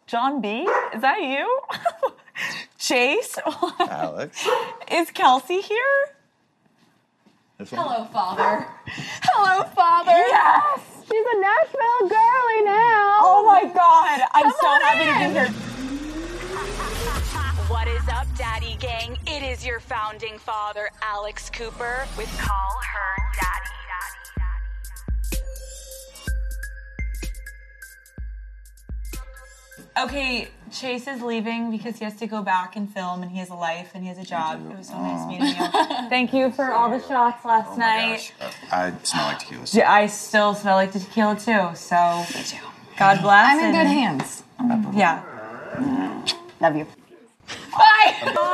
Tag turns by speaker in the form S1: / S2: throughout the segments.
S1: John B, is that you? Chase?
S2: Alex?
S1: Is Kelsey here?
S3: Hello, Father.
S1: Hello, Father. Yes!
S3: She's a Nashville girly now.
S1: Oh my God, I'm so happy to be here.
S4: What is up, Daddy Gang? It is your founding father, Alex Cooper, with Call Her Daddy.
S1: Okay, Chase is leaving because he has to go back and film, and he has a life and he has a job. It was so nice meeting you. Thank you for all the shots last night.
S2: Gosh. I smell like tequila.
S1: Yeah, I still smell like the tequila too, so me too. God bless.
S3: I'm in good hands.
S1: Yeah.
S3: Love you.
S1: Bye!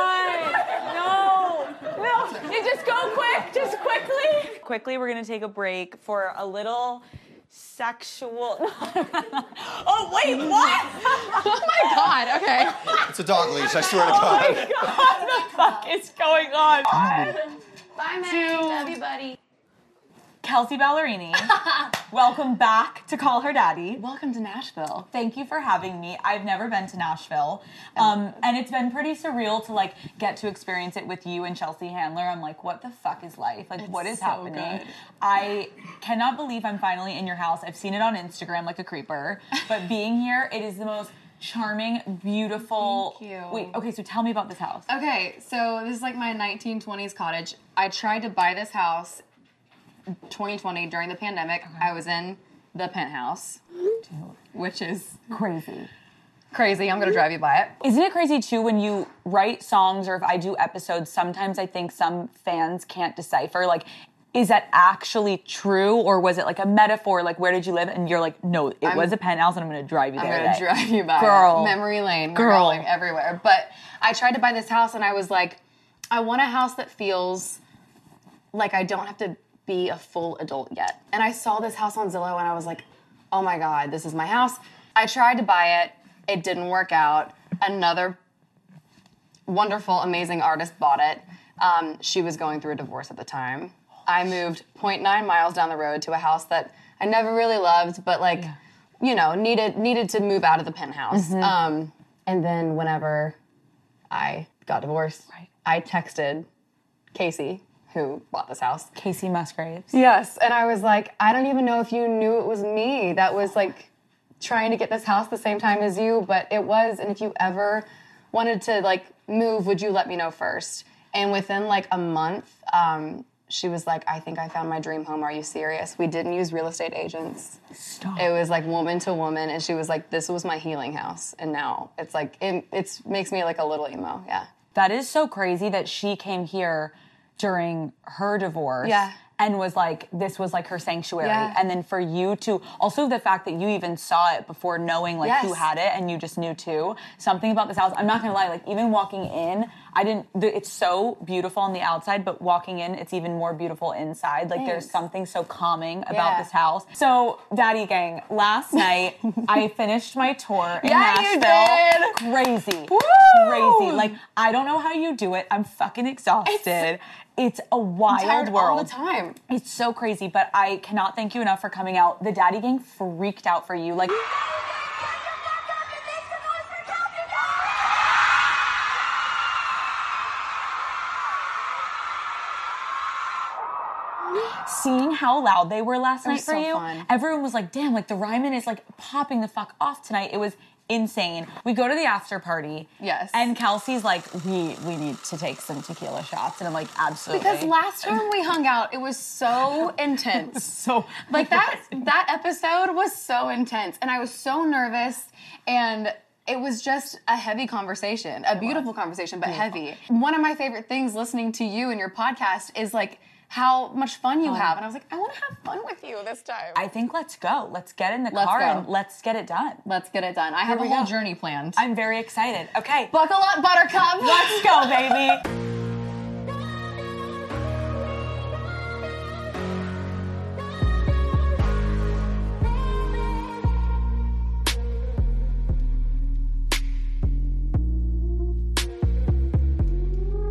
S1: No! You just go quick, just quickly. Quickly, we're gonna take a break for a little sexual... Oh, wait, what?
S3: Oh my God, okay.
S2: It's a dog leash, I swear to God.
S1: What the fuck is going on?
S3: Bye, man. Love you, buddy.
S1: Kelsey Ballerini, welcome back to Call Her Daddy.
S3: Welcome to Nashville.
S1: Thank you for having me. I've never been to Nashville, and it's been pretty surreal to like get to experience it with you and Chelsea Handler. I'm like, what the fuck is life? Like, what is happening?
S3: Good.
S1: I cannot believe I'm finally in your house. I've seen it on Instagram like a creeper, but being here, it is the most charming, beautiful.
S3: Thank you.
S1: Wait, okay, so tell me about this house.
S3: Okay, so this is like my 1920s cottage. I tried to buy this house 2020 during the pandemic. I was in the penthouse, which is
S1: Crazy.
S3: crazy. I'm gonna drive you by it.
S1: Isn't it crazy too when you write songs or if I do episodes, sometimes I think some fans can't decipher, like, is that actually true or was it like a metaphor? Like, where did you live? And you're like, no, it was a penthouse and I'm going to drive you there
S3: I'm gonna
S1: today.
S3: drive you by
S1: Girl.
S3: it. Memory lane. We're
S1: Girl.
S3: going everywhere. But I tried to buy this house and I was like, I want a house that feels like I don't have to be a full adult yet. And I saw this house on Zillow and I was like, oh my God, this is my house. I tried to buy it. It didn't work out. Another wonderful, amazing artist bought it. She was going through a divorce at the time. I moved 0.9 miles down the road to a house that I never really loved, but like, you know, needed to move out of the penthouse. And then whenever I got divorced, I texted Casey, who bought this house.
S1: Casey Musgraves.
S3: Yes, and I was like, I don't even know if you knew it was me that was like trying to get this house the same time as you, but it was, and if you ever wanted to like move, would you let me know first? And within like a month, she was like, I think I found my dream home. Are you serious? We didn't use real estate agents.
S1: Stop.
S3: It was like woman to woman, and she was like, this was my healing house. And now it's like, it makes me like a little emo, yeah.
S1: That is so crazy that she came here during her divorce.
S3: Yeah.
S1: And was like, this was like her sanctuary.
S3: Yeah.
S1: And then for you to, also the fact that you even saw it before knowing like who
S3: Yes.
S1: had it and you just knew too. Something about this house, I'm not gonna lie, like even walking in, it's so beautiful on the outside, but walking in, it's even more beautiful inside. Like there's
S3: Thanks.
S1: something so calming about
S3: Yeah.
S1: this house. So Daddy Gang, last night, I finished my tour in
S3: Yeah, you
S1: Nashville. Crazy.
S3: Woo!
S1: Crazy. Like, I don't know how you do it. I'm fucking exhausted. It's a wild
S3: Tired
S1: world.
S3: all the time.
S1: It's so crazy, but I cannot thank you enough for coming out. The Daddy Gang freaked out for you. Like, seeing how loud they were last night
S3: was
S1: for
S3: so
S1: you,
S3: fun.
S1: everyone was like, damn, like the Ryman is like popping the fuck off tonight. It was insane. We go to the after party.
S3: Yes.
S1: And Kelsey's like, we need to take some tequila shots. And I'm like, absolutely.
S3: Because last time we hung out, it was so intense.
S1: So
S3: Like that episode was so intense, and I was so nervous, and it was just a heavy conversation, a beautiful conversation, but heavy. One of my favorite things listening to you and your podcast is like how much fun you have, and I was like, I want to have fun with you this time.
S1: I think let's go. Let's get in the
S3: Let's
S1: car
S3: go.
S1: and let's get it done.
S3: Let's get it done. I have a
S1: we
S3: whole
S1: go.
S3: journey planned.
S1: I'm very excited. Okay.
S3: Buckle up, Buttercup.
S1: Let's go, baby.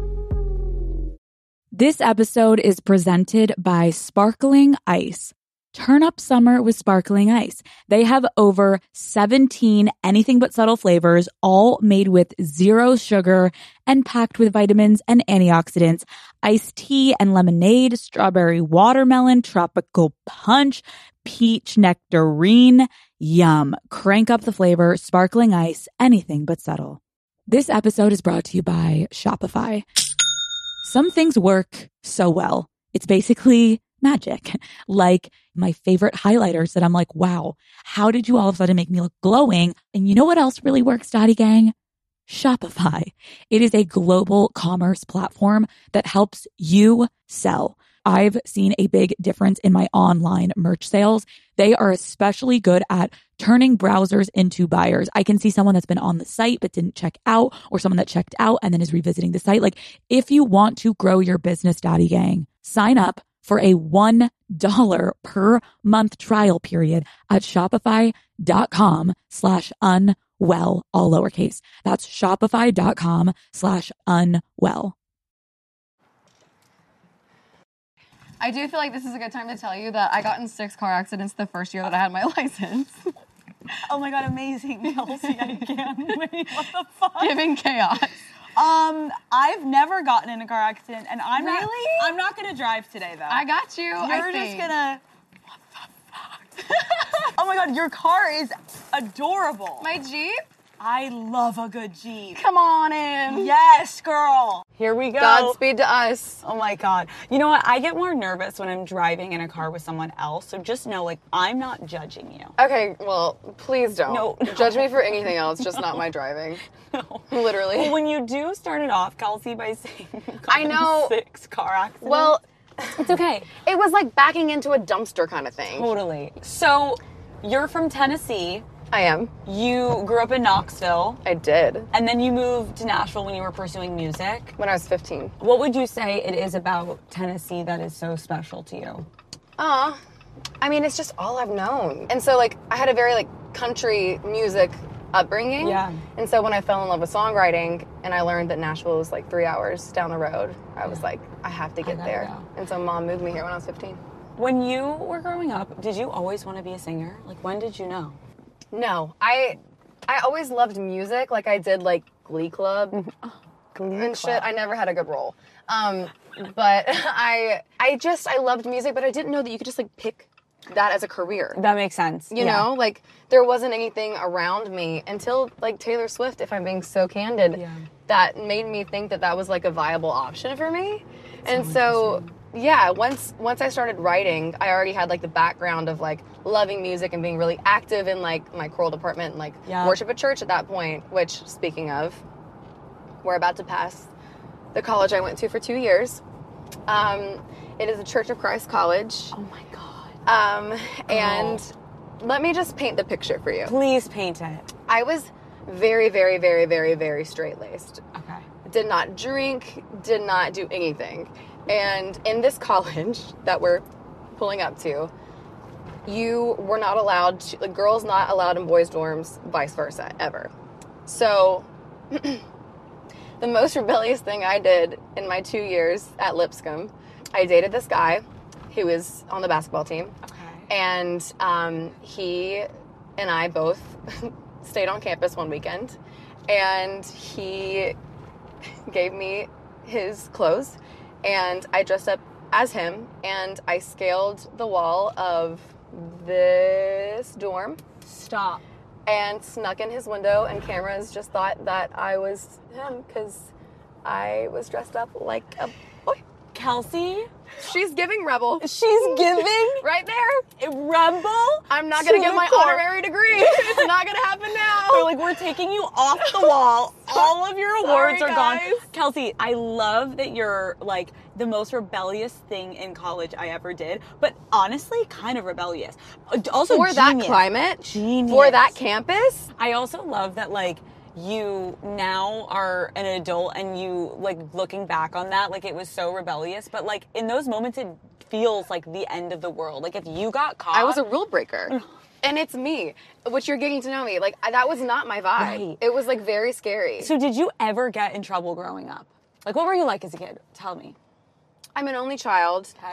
S5: This episode is presented by Sparkling Ice. Turn up summer with sparkling ice. They have over 17 anything but subtle flavors, all made with zero sugar and packed with vitamins and antioxidants. Iced tea and lemonade, strawberry watermelon, tropical punch, peach nectarine. Yum. Crank up the flavor, sparkling ice, anything but subtle. This episode is brought to you by Shopify. Some things work so well. It's basically magic. Like my favorite highlighters that I'm like, wow, how did you all of a sudden make me look glowing? And you know what else really works, Daddy Gang? Shopify. It is a global commerce platform that helps you sell. I've seen a big difference in my online merch sales. They are especially good at turning browsers into buyers. I can see someone that's been on the site but didn't check out, or someone that checked out and then is revisiting the site. Like, if you want to grow your business, Daddy Gang, sign up for a $1 per month trial period at shopify.com/unwell, all lowercase. That's shopify.com/unwell.
S3: I do feel like this is a good time to tell you that I got in 6 car accidents the first year that I had my license.
S1: Oh my God, amazing, Kelsey. I can't wait. What the fuck?
S3: Giving chaos.
S1: I've never gotten in a car accident, and I'm
S3: Really?
S1: not gonna drive today though.
S3: I got you.
S1: You're just gonna. What the fuck? Oh my God, your car is adorable.
S3: My Jeep?
S1: I love a good Jeep.
S3: Come on in.
S1: Yes, girl. Here we go.
S3: Godspeed to us.
S1: Oh my God. You know what? I get more nervous when I'm driving in a car with someone else. So just know, like, I'm not judging you.
S3: Okay, well, please don't.
S1: No.
S3: Judge me for anything else, just not my driving.
S1: No.
S3: Literally.
S1: Well, when you do start it off, Kelsey, by saying you got
S3: I know.
S1: in 6 car accidents.
S3: Well,
S1: it's okay.
S3: it was like backing into a dumpster kind of thing.
S1: Totally. So you're from Tennessee.
S3: I am.
S1: You grew up in Knoxville.
S3: I did.
S1: And then you moved to Nashville when you were pursuing music.
S3: When I was 15.
S1: What would you say it is about Tennessee that is so special to you?
S3: I mean, it's just all I've known. And so, like, I had a very, like, country music upbringing.
S1: Yeah.
S3: And so when I fell in love with songwriting and I learned that Nashville was, like, 3 hours down the road, I was like, I have to get
S1: gotta
S3: there.
S1: go.
S3: And so Mom moved me here when I was 15.
S1: When you were growing up, did you always want to be a singer? Like, when did you know?
S3: No, I always loved music. Like, I did, like, Glee Club and shit. I never had a good role. But I loved music, but I didn't know that you could just, like, pick that as a career.
S1: That makes sense.
S3: You know, like, there wasn't anything around me until, like, Taylor Swift, if I'm being so candid, that made me think that that was, like, a viable option for me. And so, yeah, once I started writing, I already had, like, the background of, like, loving music and being really active in, like, my choral department and, like, worship at church at that point, which, speaking of, we're about to pass the college I went to for 2 years. It is a Church of Christ college.
S1: Oh, my God.
S3: And let me just paint the picture for you.
S1: Please paint it.
S3: I was very, very, very, very, very straight-laced.
S1: Okay.
S3: Did not drink, did not do anything. And in this college that we're pulling up to, you were not allowed to, like, girls not allowed in boys' dorms, vice versa, ever. So, the most rebellious thing I did in my 2 years at Lipscomb, I dated this guy who was on the basketball team.
S1: Okay.
S3: And he and I both stayed on campus one weekend, and he gave me his clothes, and I dressed up as him, and I scaled the wall of this dorm.
S1: Stop.
S3: And snuck in his window, and cameras just thought that I was him because I was dressed up like a boy.
S1: Kelsey?
S3: She's giving rebel.
S1: She's giving
S3: Right there.
S1: a rebel?
S3: I'm not going to
S1: to
S3: get
S1: the
S3: my
S1: core.
S3: honorary degree. It's not going to happen now.
S1: They're like, we're taking you off the wall. All of your awards
S3: Sorry,
S1: are gone.
S3: guys.
S1: Kelsey, I love that you're like the most rebellious thing in college I ever did, but honestly, kind of rebellious. Also,
S3: For that
S1: genius.
S3: climate,
S1: Genius.
S3: for that campus.
S1: I also love that, like, you now are an adult and you, like, looking back on that, like, it was so rebellious, but, like, in those moments, it feels like the end of the world. Like, if you got caught.
S3: I was a rule breaker. And it's me, which you're getting to know me. Like, that was not my vibe.
S1: Right.
S3: It was, like, very scary.
S1: So did you ever get in trouble growing up? Like, what were you like as a kid? Tell me.
S3: I'm an only child.
S1: Okay.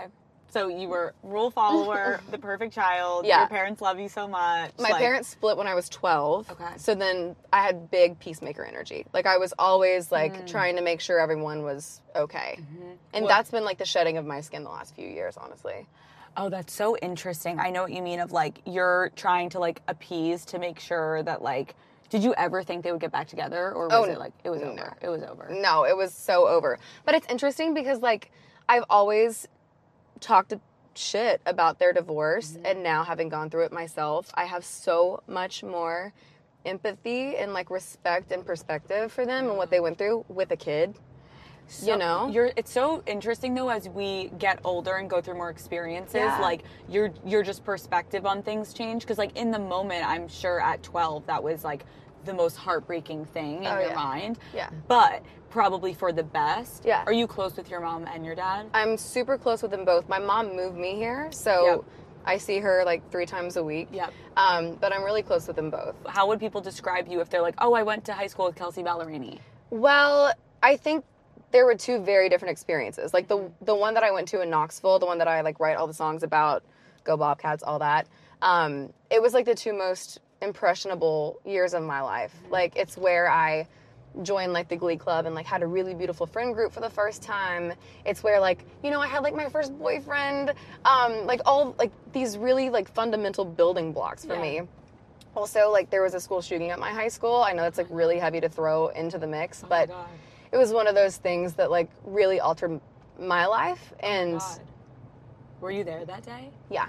S1: So you were rule follower, the perfect child.
S3: Yeah.
S1: Your parents love you so much.
S3: My parents split when I was 12.
S1: Okay.
S3: So then I had big peacemaker energy. Like, I was always, like, trying to make sure everyone was okay. And that's been, like, the shedding of my skin the last few years, honestly.
S1: Oh, that's so interesting. I know what you mean of, like, you're trying to, like, appease to make sure that, like, did you ever think they would get back together? Or was it, like, it was over? It was over.
S3: No, it was so over. But it's interesting because, like, I've always talked shit about their divorce, and now having gone through it myself, I have so much more empathy and, like, respect and perspective for them and what they went through with a kid.
S1: So,
S3: you know,
S1: it's so interesting though as we get older and go through more experiences.
S3: Yeah.
S1: Like your just perspective on things change because like in the moment, I'm sure at 12 that was like the most heartbreaking thing in your mind.
S3: Yeah.
S1: But probably for the best.
S3: Yeah.
S1: Are you close with your mom and your dad?
S3: I'm super close with them both. My mom moved me here, so I see her like 3 times a week.
S1: Yep.
S3: But I'm really close with them both.
S1: How would people describe you if they're like, oh, I went to high school with Kelsey Ballerini?
S3: Well, I think there were 2 very different experiences. Like the one that I went to in Knoxville, the one that I like write all the songs about, Go Bobcats, all that. It was like the 2 most impressionable years of my life. Like it's where I joined like the Glee Club and like had a really beautiful friend group for the first time. It's where like, you know, I had like my first boyfriend, like all like these really like fundamental building blocks for me. Also, like there was a school shooting at my high school. I know it's like really heavy to throw into the mix, but it was one of those things that like really altered my life. And
S1: were you there that day?
S3: yeah.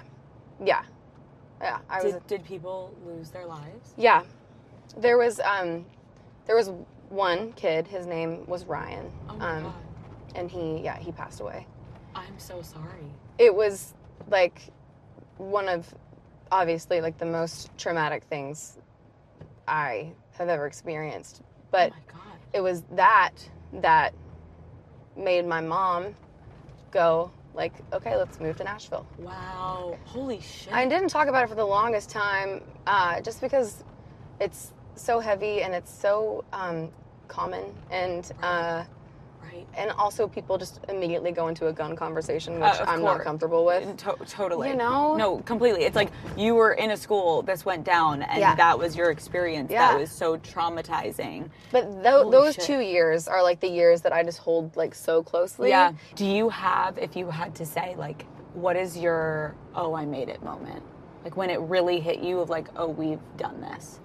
S1: Did people lose their lives?
S3: Yeah. There was one kid, his name was Ryan.
S1: Oh my God.
S3: And he passed away.
S1: I'm so sorry.
S3: It was like one of obviously like the most traumatic things I have ever experienced. But
S1: oh my God.
S3: it was that made my mom go like, okay, let's move to Nashville.
S1: Wow. Holy shit.
S3: I didn't talk about it for the longest time, just because it's so heavy and it's so common, and
S1: right.
S3: and also people just immediately go into a gun conversation, which I'm not comfortable with.
S1: Totally.
S3: You know?
S1: No, completely. It's like you were in a school, this went down, and that was your experience. That was so traumatizing.
S3: But those 2 years are like the years that I just hold like so closely.
S1: Yeah. Do you have, if you had to say, like, what is your, oh, I made it moment? Like when it really hit you of like, oh, we've done this.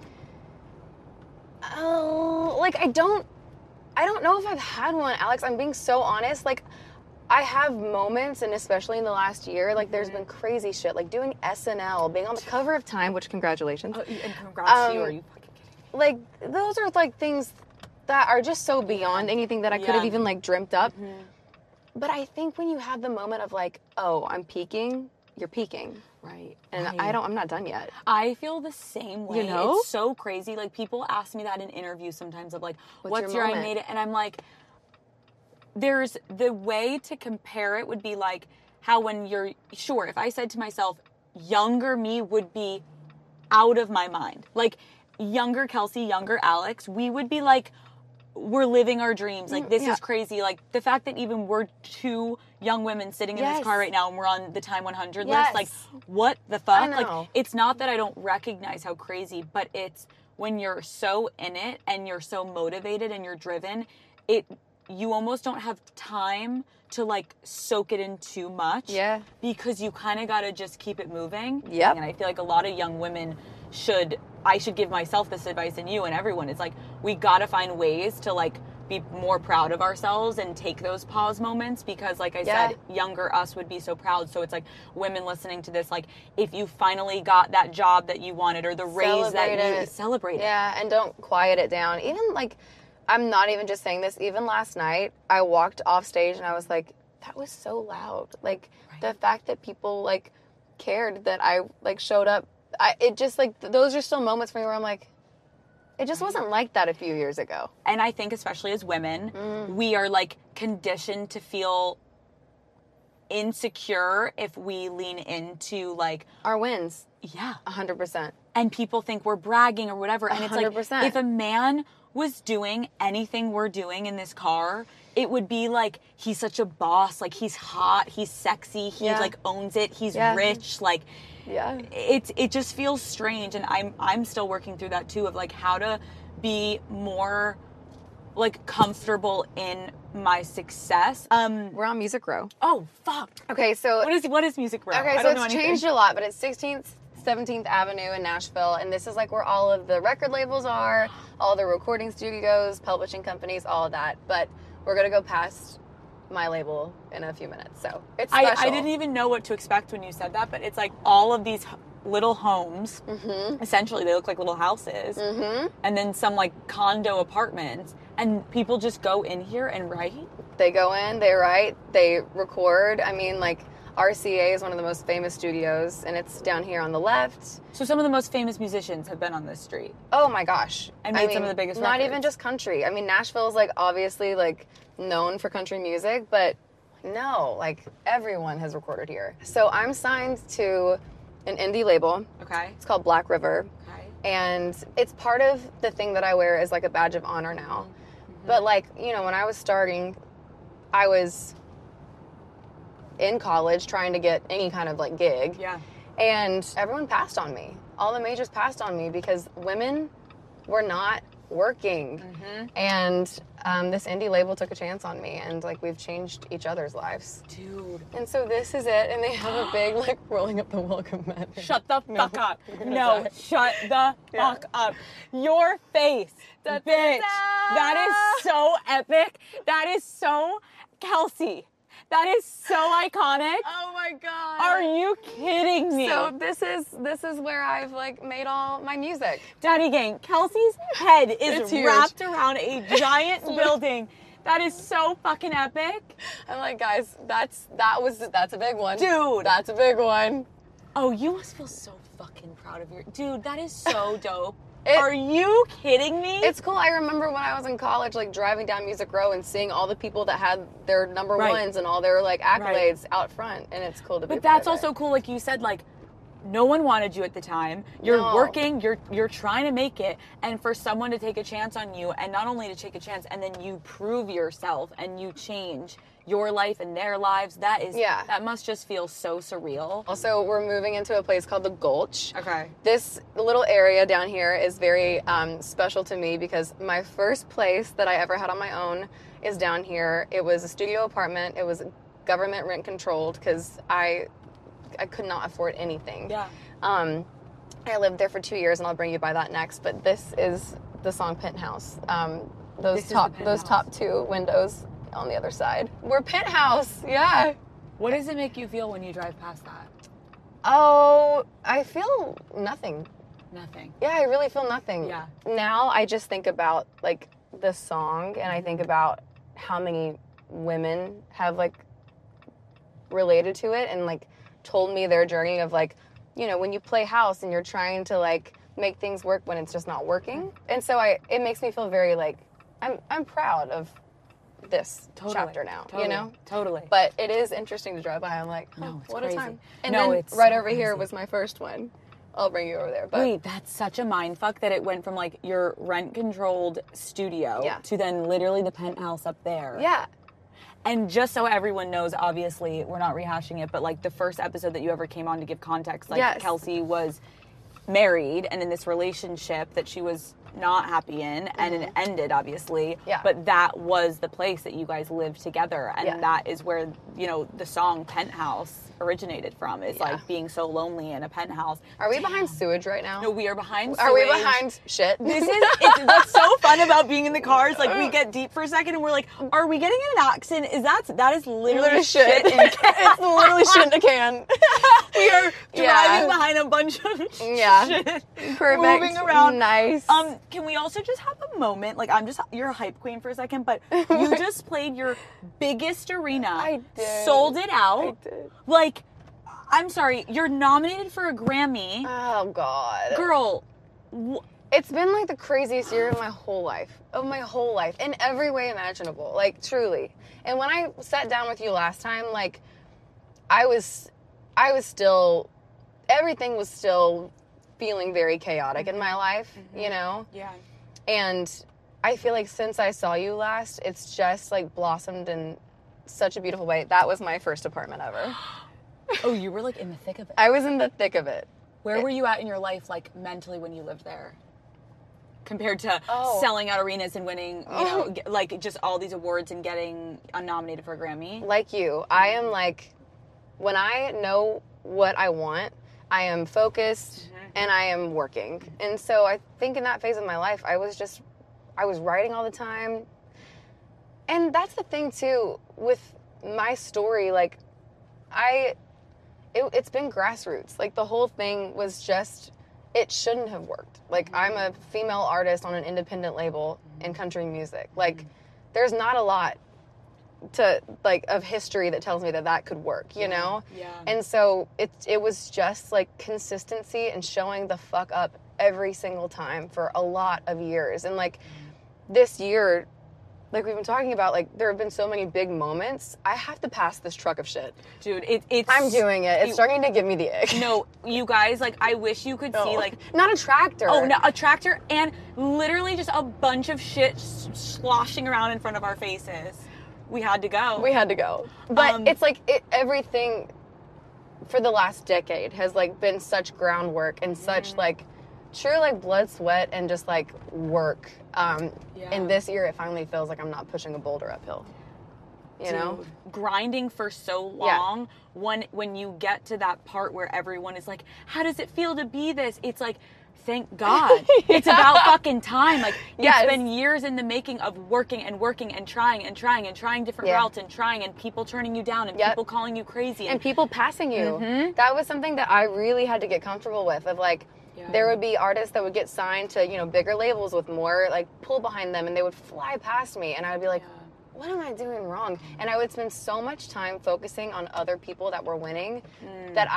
S3: Oh, like I don't know if I've had one, Alex. I'm being so honest. Like I have moments, and especially in the last year, like there's been crazy shit, like doing SNL, being on the cover of Time, which congratulations.
S1: Oh, and congrats to you. Are you fucking kidding me?
S3: Like those are like things that are just so beyond anything that I could have even like dreamt up. But I think when you have the moment of like, oh, I'm peaking, you're peaking.
S1: Right.
S3: And I'm not done yet.
S1: I feel the same way.
S3: You know?
S1: It's so crazy. Like people ask me that in interviews sometimes of like, what's your I
S3: moment?
S1: made it? And I'm like, there's the way to compare it would be like how when you're, sure, if I said to myself, younger me would be out of my mind. Like younger Kelsey, younger Alex, we would be like, we're living our dreams. Like, this is crazy. Like, the fact that even we're 2 young women sitting in this car right now and we're on the Time 100 list, like, what the fuck? Like, it's not that I don't recognize how crazy, but it's when you're so in it and you're so motivated and you're driven, you almost don't have time to, like, soak it in too much.
S3: Yeah.
S1: Because you kind of got to just keep it moving.
S3: Yep.
S1: And I feel like a lot of young women I should give myself this advice, and you and everyone. It's like, we gotta find ways to like be more proud of ourselves and take those pause moments, because like I said, younger us would be so proud. So it's like women listening to this, like if you finally got that job that you wanted or the raise that you celebrate it.
S3: Yeah, and don't quiet it down. Even like, I'm not even just saying this, even last night I walked off stage and I was like, that was so loud. Like the fact that people like cared that I like showed up. It just like, those are still moments for me where I'm like, it just wasn't like that a few years ago.
S1: And I think especially as women, we are like conditioned to feel insecure if we lean into like
S3: our wins.
S1: Yeah.
S3: 100%.
S1: And people think we're bragging or whatever. And it's
S3: 100%.
S1: like, if a man was doing anything we're doing in this car, it would be like, he's such a boss, like he's hot, he's sexy, he like owns it, he's rich, like it just feels strange. And I'm still working through that too, of like how to be more like comfortable in my success.
S3: We're on Music Row.
S1: Oh fuck.
S3: Okay, so
S1: what is Music Row?
S3: Okay, so it's changed a lot, but it's 16th, 17th Avenue in Nashville, and this is like where all of the record labels are, all the recording studios, publishing companies, all of that. But we're gonna go past my label in a few minutes, so it's special.
S1: I didn't even know what to expect when you said that, but it's like all of these little homes. Essentially, they look like little houses, and then some like condo apartments, and people just go in here and write.
S3: They go in, they write, they record. I mean, like, RCA is one of the most famous studios, and it's down here on the left.
S1: So some of the most famous musicians have been on this street.
S3: Oh my gosh.
S1: And made some of the biggest
S3: Not
S1: records.
S3: even just country. I mean, Nashville's like obviously like known for country music, but no, like everyone has recorded here. So I'm signed to an indie label.
S1: Okay.
S3: It's called Black River.
S1: Okay.
S3: And it's part of the thing that I wear as like a badge of honor now. But like, you know, when I was starting, I was in college trying to get any kind of like gig.
S1: Yeah.
S3: And everyone passed on me. All the majors passed on me because women were not working. And this indie label took a chance on me, and like we've changed each other's lives.
S1: Dude.
S3: And so this is it, and they have a big like rolling up the welcome mat.
S1: Shut the fuck up. No, shut the fuck up. Your face, bitch. That is so epic. That is so Kelsey. That is so iconic.
S3: Oh my god.
S1: Are you kidding me?
S3: So this is where I've like made all my music.
S1: Daddy Gang, Kelsey's head is
S3: It's huge.
S1: wrapped around a giant building. That is so fucking epic.
S3: I'm like, guys, that's a big one.
S1: Dude.
S3: That's a big one.
S1: Oh, you must feel so fucking proud of your... Dude, that is so dope. Are you kidding me?
S3: It's cool. I remember when I was in college, like driving down Music Row and seeing all the people that had their number ones and all their like accolades out front, and it's cool to be.
S1: But that's also cool, like you said, like no one wanted you at the time. You're working, you're trying to make it, and for someone to take a chance on you, and not only to take a chance, and then you prove yourself and you change your life and their lives, that must just feel so surreal.
S3: Also, we're moving into a place called the Gulch.
S1: Okay.
S3: This little area down here is very special to me because my first place that I ever had on my own is down here. It was a studio apartment. It was government rent controlled because I could not afford anything.
S1: Yeah.
S3: I lived there for 2 years, and I'll bring you by that next. But this is the song Penthouse. Those top two windows on the other side. We're Penthouse, yeah.
S1: What does it make you feel when you drive past that?
S3: Oh, I feel nothing.
S1: Nothing.
S3: Yeah, I really feel nothing.
S1: Yeah.
S3: Now I just think about like the song, and I think about how many women have like related to it and like told me their journey of like, you know, when you play house and you're trying to like make things work when it's just not working. And so it makes me feel very like I'm proud of this chapter now, you know?
S1: Totally.
S3: But it is interesting to drive by. I'm like, oh,
S1: No, it's
S3: what
S1: crazy.
S3: a time. And
S1: No,
S3: then
S1: it's
S3: right
S1: so
S3: over here
S1: crazy.
S3: was my first one. I'll bring you over there. But
S1: wait, that's such a mindfuck that it went from like your rent-controlled studio to then literally the penthouse up there.
S3: yeah.
S1: And just so everyone knows, obviously, we're not rehashing it, but like the first episode that you ever came on to give context, like
S3: Yes.
S1: Kelsey was married and in this relationship that she was not happy in, and it ended, obviously.
S3: Yeah.
S1: But that was the place that you guys lived together, and
S3: Yeah.
S1: that is where, you know, the song Penthouse originated from. It's like being so lonely in a penthouse.
S3: Are we behind sewage right now?
S1: No, we are behind
S3: Are we
S1: sewage.
S3: behind shit?
S1: What's so fun about being in the cars, like we get deep for a second and we're like, are we getting in an accident? That is literally shit in a can.
S3: It's literally shit in a can.
S1: We are
S3: Yeah.
S1: driving behind a bunch of shit.
S3: Perfect.
S1: Moving around.
S3: Nice.
S1: Can we also just have a moment? Like, you're a hype queen for a second, but you just played your biggest arena.
S3: I did.
S1: Sold it out.
S3: I did.
S1: Like, I'm sorry, you're nominated for a Grammy.
S3: Oh, God.
S1: Girl,
S3: It's been like the craziest year of my whole life. In every way imaginable. Like, truly. And when I sat down with you last time, like, I was still, everything was still feeling very chaotic in my life, you know?
S1: yeah.
S3: And I feel like since I saw you last, it's just like blossomed in such a beautiful way. That was my first apartment ever.
S1: Oh, you were like in the thick of it.
S3: I was in the thick of it.
S1: Where were you at in your life, like mentally, when you lived there? Compared to
S3: Oh.
S1: selling out arenas and winning, you know, like just all these awards and getting nominated for a Grammy.
S3: Like you, I am like, when I know what I want, I am focused and I am working. And so I think in that phase of my life, I was writing all the time. And that's the thing too, with my story, like it's been grassroots. Like the whole thing was just, it shouldn't have worked. Like I'm a female artist on an independent label in country music. Like there's not a lot to like of history that tells me that could work, you know?
S1: Yeah.
S3: And so it was just like consistency and showing the fuck up every single time for a lot of years. And like this year, like we've been talking about, like there have been so many big moments. I have to pass this truck of shit.
S1: Dude, it's...
S3: I'm doing it. It's starting to give me the ick.
S1: No, you guys, like, I wish you could see, like...
S3: Not a tractor.
S1: Oh, no, a tractor and literally just a bunch of shit sloshing around in front of our faces. We had to go.
S3: We had to go. But it's like everything for the last decade has like been such groundwork and such like true like blood, sweat, and just like work. And this year it finally feels like I'm not pushing a boulder uphill. You know?
S1: Grinding for so long, when you get to that part where everyone is like, how does it feel to be this? It's like, thank God. It's about fucking time. Like, it's been years in the making of working and working and trying different routes and trying and people turning you down and people calling you crazy.
S3: And people passing you. That was something that I really had to get comfortable with, of like, there would be artists that would get signed to, you know, bigger labels with more like pull behind them and they would fly past me and I would be like, what am I doing wrong? And I would spend so much time focusing on other people that were winning that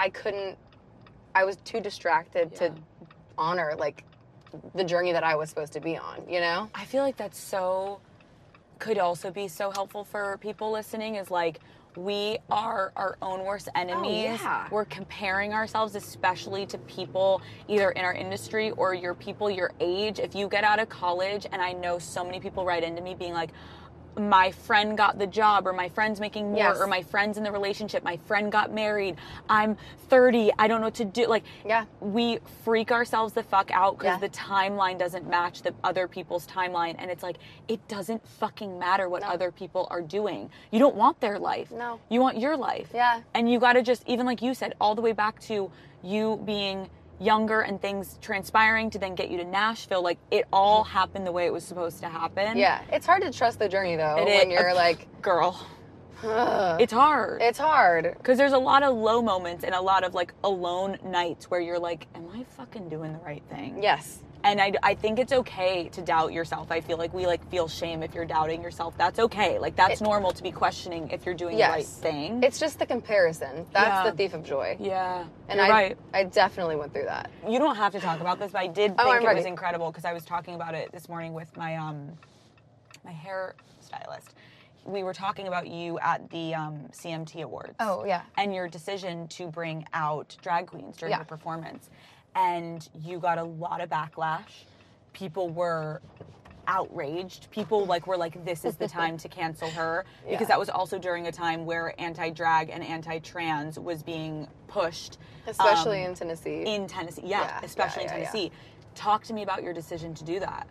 S3: I was too distracted to honor like the journey that I was supposed to be on, you know?
S1: I feel like that's could also be so helpful for people listening, is like, we are our own worst enemies. We're comparing ourselves, especially to people either in our industry or people your age. If you get out of college, and I know so many people write into me being like, my friend got the job, or my friend's making more, or my friend's in the relationship, my friend got married, I'm 30, I don't know what to do. Like, we freak ourselves the fuck out because the timeline doesn't match the other people's timeline, and it's like, it doesn't fucking matter what other people are doing. You don't want their life.
S3: No.
S1: You want your life.
S3: Yeah.
S1: And you gotta just, even like you said, all the way back to you being younger and things transpiring to then get you to Nashville, like it all happened the way it was supposed to happen.
S3: Yeah, it's hard to trust the journey though when you're like,
S1: girl, it's hard.
S3: It's hard
S1: because there's a lot of low moments and a lot of like alone nights where you're like, am I fucking doing the right thing?
S3: Yes.
S1: And I think it's okay to doubt yourself. I feel like we like feel shame if you're doubting yourself. That's okay. Like that's normal to be questioning if you're doing the right thing.
S3: It's just the comparison. That's the thief of joy.
S1: Yeah.
S3: And I definitely went through that.
S1: You don't have to talk about this, but I did think it was incredible because I was talking about it this morning with my my hair stylist. We were talking about you at the CMT Awards.
S3: Oh, yeah.
S1: And your decision to bring out drag queens during the performance. And you got a lot of backlash. People were outraged. People were like, this is the time to cancel her. Because that was also during a time where anti-drag and anti-trans was being pushed.
S3: Especially in Tennessee.
S1: In Tennessee, especially in Tennessee. Talk to me about your decision to do that.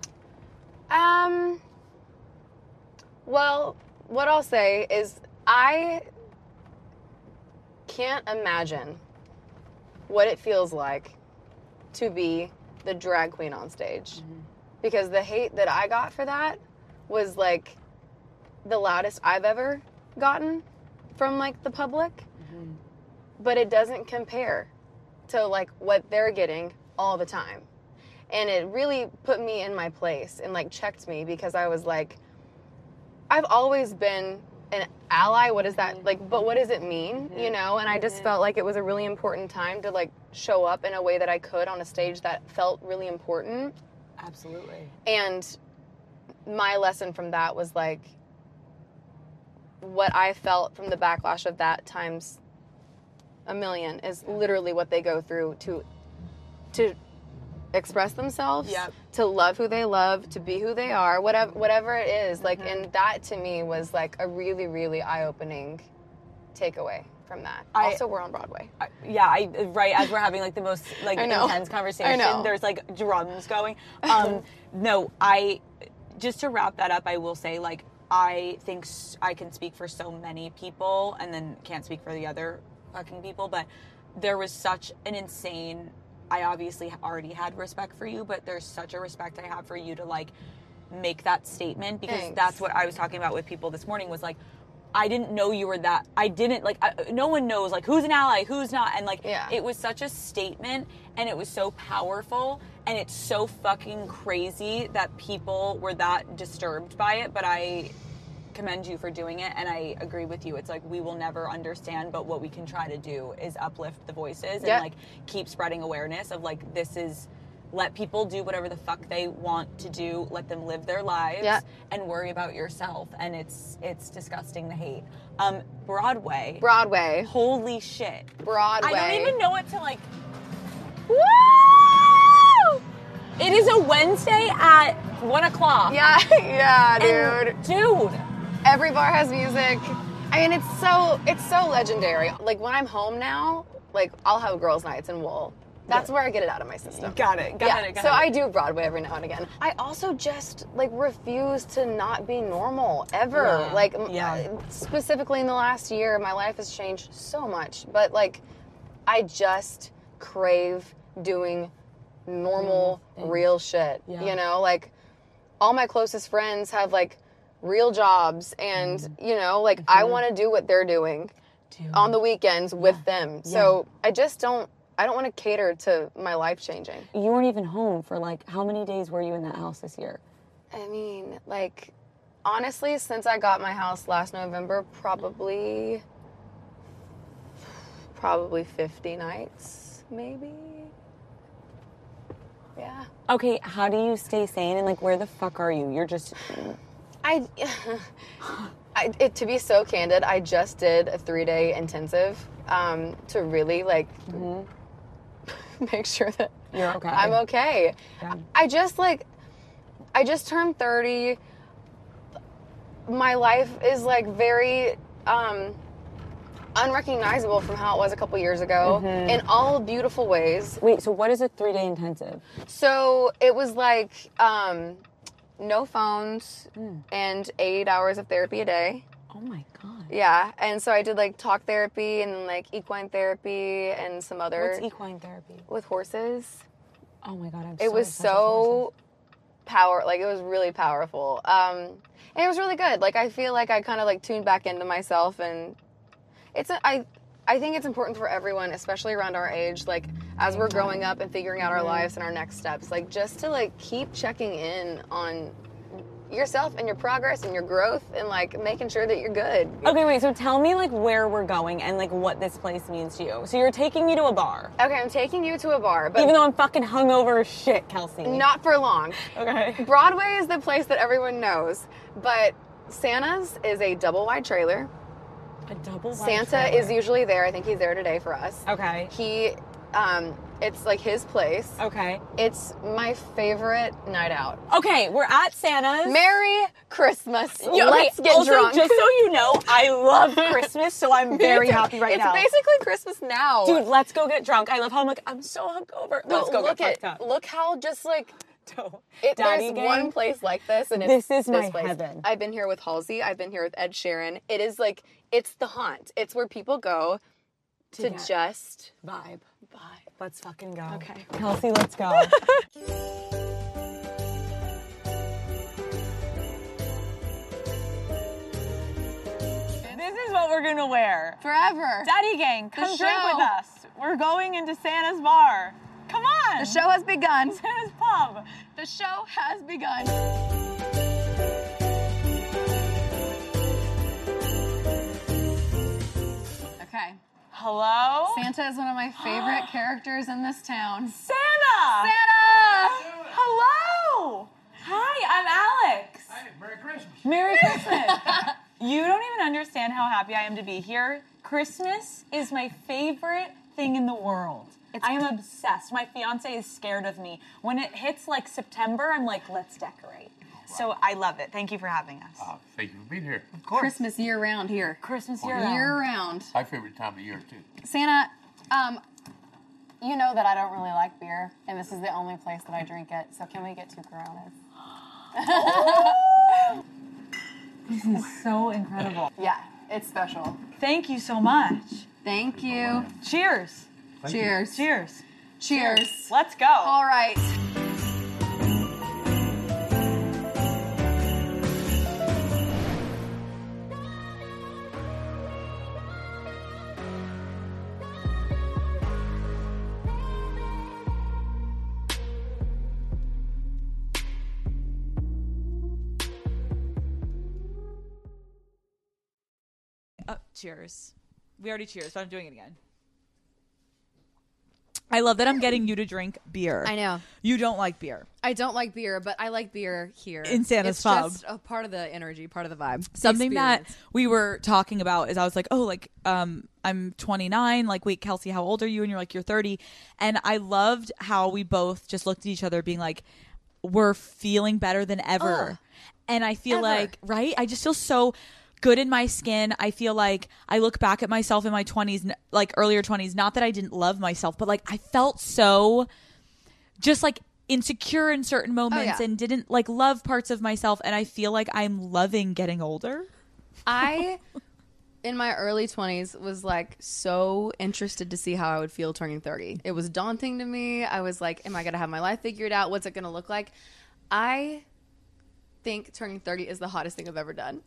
S3: Well, what I'll say is I can't imagine what it feels like to be the drag queen on stage. Because the hate that I got for that was like the loudest I've ever gotten from like the public. But it doesn't compare to like what they're getting all the time. And it really put me in my place and like checked me because I was like, I've always been an ally. What is that like? But what does it mean? You know? And I just felt like it was a really important time to like show up in a way that I could on a stage that felt really important.
S1: Absolutely.
S3: And my lesson from that was like what I felt from the backlash of that times a million is literally what they go through to express themselves,
S1: Yep.
S3: to love who they love, to be who they are, whatever it is. Like, and that to me was like a really, really eye-opening takeaway from that. Also, we're on Broadway.
S1: Right as we're having like the most like
S3: I know.
S1: intense conversation.
S3: I know.
S1: There's like drums going. No, just to wrap that up, I will say like I think I can speak for so many people, and then can't speak for the other fucking people. But there was such an insane. I obviously already had respect for you, but there's such a respect I have for you to like make that statement, because
S3: Thanks.
S1: that's what I was talking about with people this morning was like, I didn't know you were that. I didn't like. No one knows like who's an ally, who's not, and like it was such a statement, and it was so powerful, and it's so fucking crazy that people were that disturbed by it. But I commend you for doing it, and I agree with you. It's like we will never understand, but what we can try to do is uplift the voices and like keep spreading awareness of like this is. Let people do whatever the fuck they want to do. Let them live their lives and worry about yourself. And it's disgusting to hate. Broadway. Holy shit.
S3: Broadway.
S1: I don't even know what to like. Woo! It is a Wednesday at 1 o'clock.
S3: Yeah, dude.
S1: And, dude.
S3: Every bar has music. I mean, it's so legendary. Like when I'm home now, like I'll have girls' nights in Wool. That's where I get it out of my system.
S1: Got it.
S3: So I do Broadway every now and again. I also just like refuse to not be normal ever. Specifically in the last year, my life has changed so much. But like, I just crave doing normal, real shit.
S1: Yeah.
S3: You know, like all my closest friends have like real jobs, and you know, like I want to do what they're doing on the weekends with them. So I don't want to cater to my life changing.
S1: You weren't even home for like, how many days were you in that house this year?
S3: I mean, like, honestly, since I got my house last November, probably 50 nights, maybe. Yeah.
S1: Okay, how do you stay sane, and like, where the fuck are you? You're just...
S3: To be so candid, I just did a 3-day intensive to really like make sure that
S1: you're okay.
S3: I'm okay. Yeah. I just turned 30. My life is like very unrecognizable from how it was a couple years ago in all beautiful ways.
S1: Wait, so what is a 3-day intensive?
S3: So it was like no phones and 8 hours of therapy a day.
S1: Oh my God.
S3: Yeah, and so I did like talk therapy and like equine therapy and some other...
S1: What's equine therapy?
S3: With horses.
S1: Oh my God,
S3: It was so it was really powerful. And it was really good. Like I feel like I kind of like tuned back into myself, and I think it's important for everyone, especially around our age, like as we're growing up and figuring out our lives and our next steps, like just to like keep checking in on yourself and your progress and your growth and like making sure that you're good.
S1: Okay, wait, so tell me like where we're going and like what this place means to you. So you're taking me to a bar.
S3: Okay, I'm taking you to a bar, but
S1: even though I'm fucking hungover as shit, Kelsey.
S3: Not for long.
S1: Okay.
S3: Broadway is the place that everyone knows, but Santa's is a double wide trailer.
S1: A double wide
S3: Santa
S1: trailer.
S3: is usually there. I think he's there today for us.
S1: Okay.
S3: It's like his place.
S1: Okay.
S3: It's my favorite night out.
S1: Okay, we're at Santa's.
S3: Merry Christmas.
S1: Yeah,
S3: Let's get
S1: also,
S3: drunk.
S1: Just so you know, I love Christmas, so I'm very happy right now.
S3: It's basically Christmas now.
S1: Dude, let's go get drunk. I love how I'm like, I'm so hungover. Let's go get fucked up.
S3: Look how just like...
S1: Daddy
S3: there's
S1: gang.
S3: one place like this, and it's
S1: this is my
S3: place.
S1: heaven.
S3: I've been here with Halsey. I've been here with Ed Sheeran. It is like, it's the haunt. It's where people go to just
S1: vibe. Let's fucking go.
S3: Okay.
S1: Kelsey, let's go. This is what we're gonna wear.
S3: forever.
S1: Daddy gang, come drink
S3: show.
S1: with us. We're going into Santa's bar. Come on.
S3: The show has begun.
S1: Santa's pub.
S3: The show has begun. Okay.
S1: Hello?
S3: Santa is one of my favorite characters in this town.
S1: Santa!
S3: Santa!
S1: Hello! Hi, I'm Alex.
S6: Hi, Merry Christmas.
S1: Merry Christmas. You don't even understand how happy I am to be here. Christmas is my favorite thing in the world. I am obsessed. My fiance is scared of me. When it hits like September, I'm like, let's decorate. So I love it. Thank you for having us.
S6: Thank you for being here.
S1: Of course.
S3: Christmas year round here.
S1: Christmas
S3: Year round.
S6: My favorite time of year, too.
S3: Santa, you know that I don't really like beer, and this is the only place that I drink it, so can we get 2 Coronas?
S1: This is so incredible.
S3: Yeah, it's special.
S1: Thank you so much.
S3: Thank you.
S1: Cheers.
S3: Cheers.
S1: Cheers.
S3: Cheers.
S1: Let's go.
S3: All right.
S5: Cheers. We already cheers, but I'm doing it again. I love that I'm getting you to drink beer.
S7: I know.
S5: You don't like beer.
S7: I don't like beer, but I like beer here.
S5: In Santa's
S7: it's
S5: pub.
S7: Just a part of the energy, part of the vibe.
S5: Something that
S7: experience.
S5: we were talking about is I was like, oh, like, I'm 29. Like, wait, Kelsey, how old are you? And you're like, you're 30. And I loved how we both just looked at each other being like, we're feeling better than ever. And I feel like, right? I just feel so good in my skin. I feel like I look back at myself in my 20s, like earlier 20s, not that I didn't love myself, but like I felt so just like insecure in certain moments and didn't like love parts of myself. And I feel like I'm loving getting older.
S7: I, in my early 20s, was like so interested to see how I would feel turning 30. It was daunting to me. I was like, am I going to have my life figured out? What's it going to look like? I think turning 30 is the hottest thing I've ever done.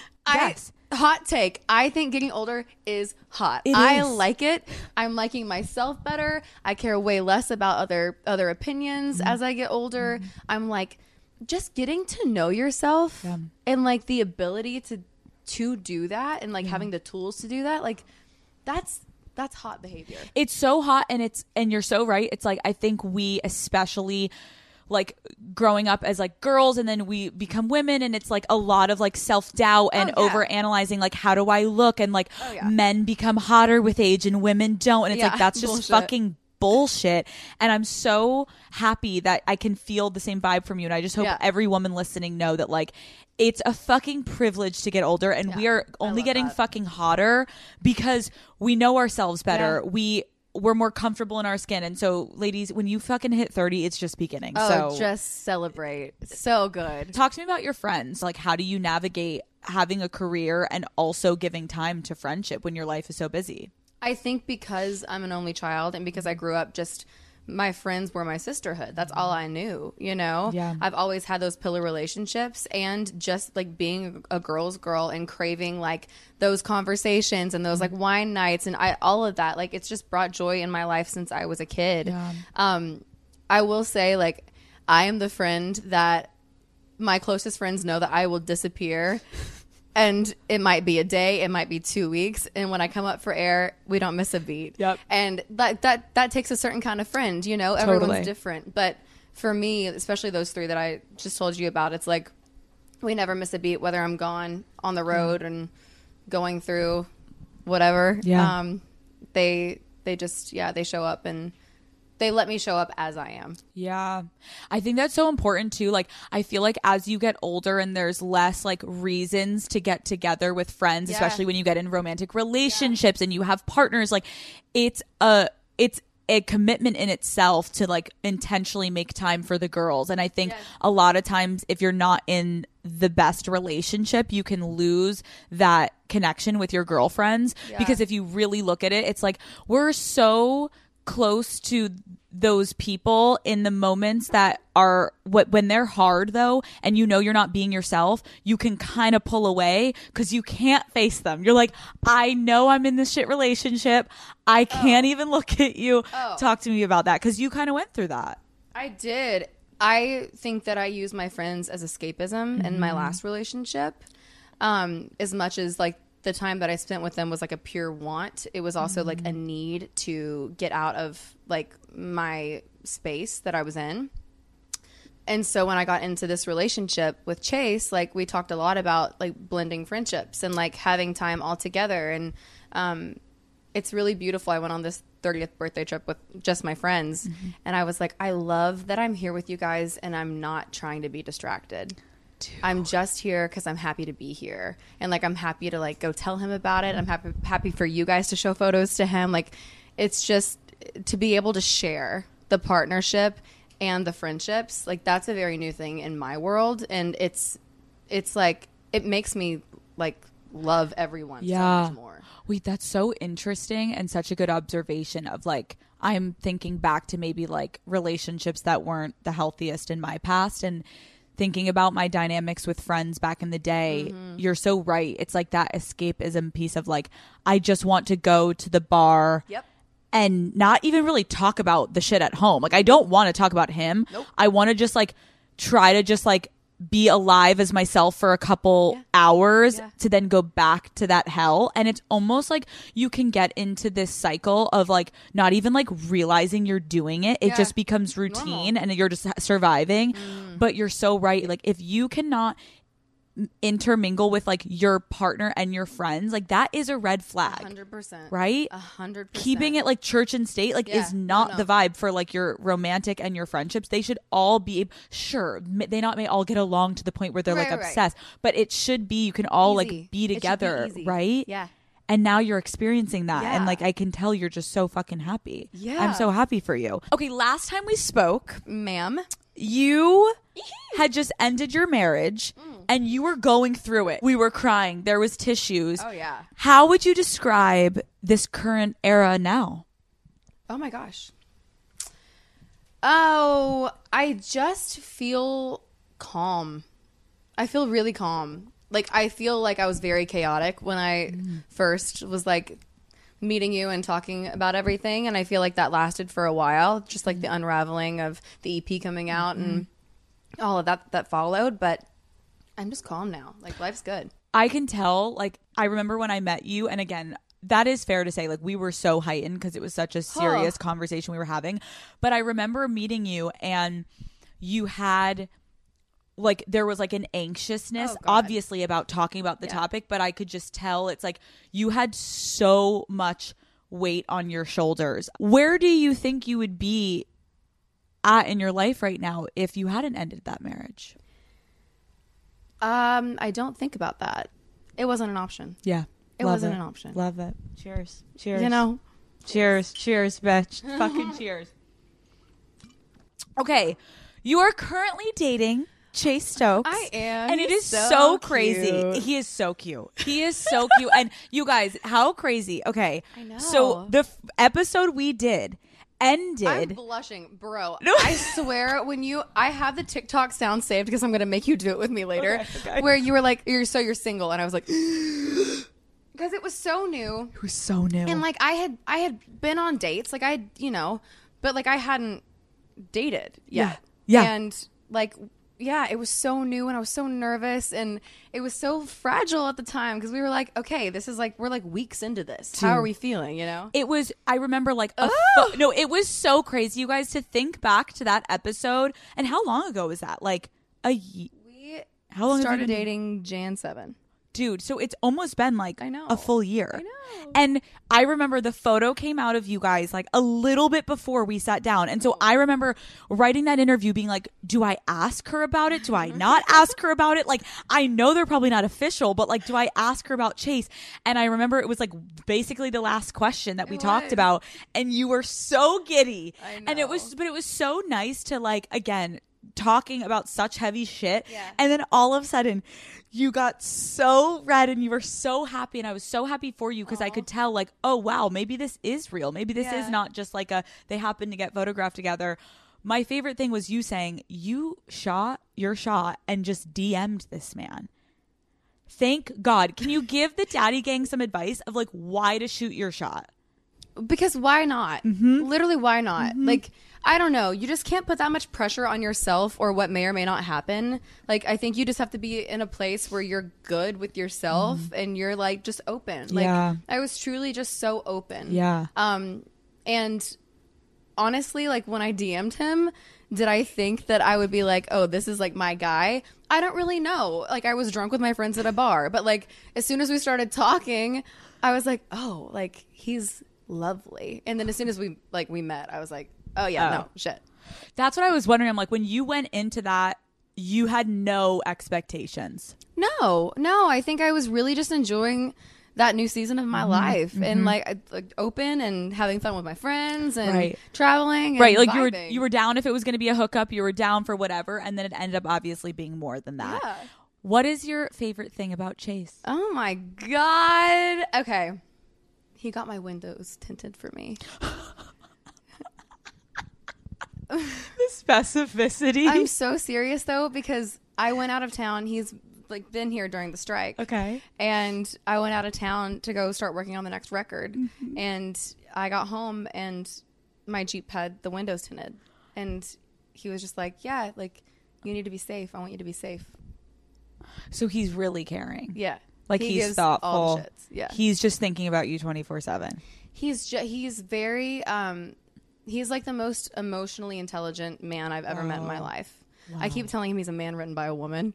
S5: Yes.
S7: Hot take. I think getting older is hot. I like it. I'm liking myself better. I care way less about other opinions as I get older. I'm like just getting to know yourself and like the ability to do that and like having the tools to do that. Like that's hot behavior.
S5: It's so hot and you're so right. It's like I think we especially like growing up as like girls and then we become women and it's like a lot of like self-doubt and over analyzing like how do I look and like men become hotter with age and women don't and it's like that's just fucking bullshit. And I'm so happy that I can feel the same vibe from you and I just hope every woman listening know that like it's a fucking privilege to get older and we are only getting fucking hotter because we know ourselves better. We're more comfortable in our skin. And so, ladies, when you fucking hit 30, it's just beginning.
S7: Oh, so just celebrate. So good.
S5: Talk to me about your friends. Like, how do you navigate having a career and also giving time to friendship when your life is so busy?
S7: I think because I'm an only child and because I grew up just my friends were my sisterhood. That's all I knew, you know?
S5: Yeah.
S7: I've always had those pillar relationships and just like being a girl's girl and craving like those conversations and those like wine nights and all of that. Like it's just brought joy in my life since I was a kid.
S5: Yeah.
S7: I will say like I am the friend that my closest friends know that I will disappear. And it might be a day, it might be 2 weeks. And when I come up for air, we don't miss a beat.
S5: Yep.
S7: And that takes a certain kind of friend, you know, everyone's different. But for me, especially those 3 that I just told you about, it's like we never miss a beat, whether I'm gone on the road and going through whatever.
S5: Yeah.
S7: They just, they show up and they let me show up as I am.
S5: Yeah. I think that's so important too. Like, I feel like as you get older and there's less like reasons to get together with friends, especially when you get in romantic relationships and you have partners, like it's a commitment in itself to like intentionally make time for the girls. And I think a lot of times if you're not in the best relationship, you can lose that connection with your girlfriends because if you really look at it, it's like we're so close to those people in the moments that are when they're hard though, and you know you're not being yourself, you can kind of pull away because you can't face them. You're like, I know I'm in this shit relationship. I can't even look at you. Talk to me about that because you kind of went through that.
S7: I did. I think that I used my friends as escapism in my last relationship, as much as like the time that I spent with them was like a pure want. It was also like a need to get out of like my space that I was in. And so when I got into this relationship with Chase, like we talked a lot about like blending friendships and like having time all together. And it's really beautiful. I went on this 30th birthday trip with just my friends, and I was like, I love that I'm here with you guys, and I'm not trying to be distracted. I'm just here because I'm happy to be here, and like I'm happy to like go tell him about it. I'm happy for you guys to show photos to him. Like, it's just to be able to share the partnership and the friendships. Like, that's a very new thing in my world, and it's like it makes me like love everyone so much more.
S5: Wait, that's so interesting and such a good observation of like, I'm thinking back to maybe like relationships that weren't the healthiest in my past and thinking about my dynamics with friends back in the day. You're so right. It's like that escapism piece of like, I just want to go to the bar and not even really talk about the shit at home. Like, I don't want to talk about him. I want to just like try to just like be alive as myself for a couple hours to then go back to that hell. And it's almost like you can get into this cycle of like not even like realizing you're doing it. It just becomes routine and you're just surviving. But you're so right. Like, if you cannot intermingle with like your partner and your friends, like that is a red flag.
S7: 100%.
S5: Right?
S7: 100%.
S5: Keeping it like church and state like is not the vibe for like your romantic and your friendships. They should all be sure they may all get along to the point where they're like obsessed, but it should be you can all like be together, right?
S7: Yeah.
S5: And now you're experiencing that. And like, I can tell you're just so fucking happy.
S7: Yeah.
S5: I'm so happy for you. Okay, last time we spoke,
S7: Ma'am,
S5: you had just ended your marriage and you were going through it. We were crying. There was tissues.
S7: Oh, yeah.
S5: How would you describe this current era now?
S7: Oh my gosh. Oh, I just feel calm. I feel really calm. Like, I feel like I was very chaotic when I first was like meeting you and talking about everything, and I feel like that lasted for a while, just like the unraveling of the EP coming out and all of that followed. But I'm just calm now. Like, life's good.
S5: I can tell, like, I remember when I met you, and again, that is fair to say, like, we were so heightened because it was such a serious conversation we were having. But I remember meeting you, and you had, like, there was like an anxiousness, obviously, about talking about the topic, but I could just tell it's like you had so much weight on your shoulders. Where do you think you would be at in your life right now if you hadn't ended that marriage?
S7: I don't think about that. It wasn't an option.
S5: Yeah.
S7: It wasn't an option.
S5: Love it. Cheers. Cheers.
S7: You know?
S5: Cheers. Cheers, bitch. Fucking cheers. Okay. You are currently dating Chase Stokes.
S7: I am.
S5: And it is so crazy.
S7: cute.
S5: He is so cute. He is so cute. And you guys, how crazy. Okay.
S7: I know.
S5: So the episode we did ended.
S7: I'm blushing, bro.
S5: No.
S7: I swear, I have the TikTok sound saved because I'm gonna make you do it with me later.
S5: Okay.
S7: Where you were like, you're single, and I was like, because it was so new.
S5: It was so new.
S7: And like I had been on dates, like but like I hadn't dated yet.
S5: Yeah.
S7: And like, yeah, it was so new, and I was so nervous, and it was so fragile at the time because we were like, okay, this is like, we're like weeks into this. How are we feeling, you know?
S5: It was, I remember like, no, it was so crazy, you guys, to think back to that episode. And how long ago was that? Like
S7: We
S5: how long have you
S7: started
S5: been-
S7: dating Jan 7.
S5: Dude, so it's almost been like
S7: I know.
S5: a full year.
S7: I know.
S5: And I remember the photo came out of you guys like a little bit before we sat down. And so I remember writing that interview being like, do I ask her about it? Do I not ask her about it? Like, I know they're probably not official, but like, do I ask her about Chase? And I remember it was like basically the last question that we talked about. And you were so giddy.
S7: I know.
S5: And it was so nice to like, again, talking about such heavy shit.
S7: Yeah.
S5: And then all of a sudden you got so red and you were so happy, and I was so happy for you because I could tell like, oh wow, maybe this is real. Maybe this is not just like they happened to get photographed together. My favorite thing was you saying you shot your shot and just DM'd this man. Thank God. Can you give the Daddy Gang some advice of like why to shoot your shot?
S7: Because why not? Literally, why not? Like, I don't know. You just can't put that much pressure on yourself or what may or may not happen. Like, I think you just have to be in a place where you're good with yourself and you're like just open. Like,
S5: Yeah.
S7: I was truly just so open.
S5: Yeah.
S7: And honestly, like when I DM'd him, Did I think that I would be like, oh, this is like my guy? I don't really know. Like, I was drunk with my friends at a bar, but like as soon as we started talking, I was like, oh, like he's lovely. And then as soon as we met, I was like, oh yeah, no shit.
S5: That's what I was wondering. I'm like, when you went into that, you had no expectations.
S7: No, I think I was really just enjoying that new season of my life and like open and having fun with my friends and traveling and
S5: like
S7: vibing.
S5: you were down if it was going to be a hookup, you were down for whatever, and then it ended up obviously being more than that.
S7: Yeah.
S5: What is your favorite thing about Chase?
S7: Oh my God. Okay. He got my windows tinted for me.
S5: The specificity.
S7: I'm so serious though, because I went out of town. He's like been here during the strike.
S5: Okay.
S7: And I went out of town to go start working on the next record. And I got home and my Jeep had the windows tinted. And he was just like, yeah, like you need to be safe. I want you to be safe.
S5: So he's really caring.
S7: Yeah.
S5: Like
S7: He
S5: he's
S7: gives
S5: thoughtful.
S7: all the shits. Yeah.
S5: He's just thinking about you 24/7.
S7: He's very he's like the most emotionally intelligent man I've ever met in my life. I keep telling him he's a man written by a woman.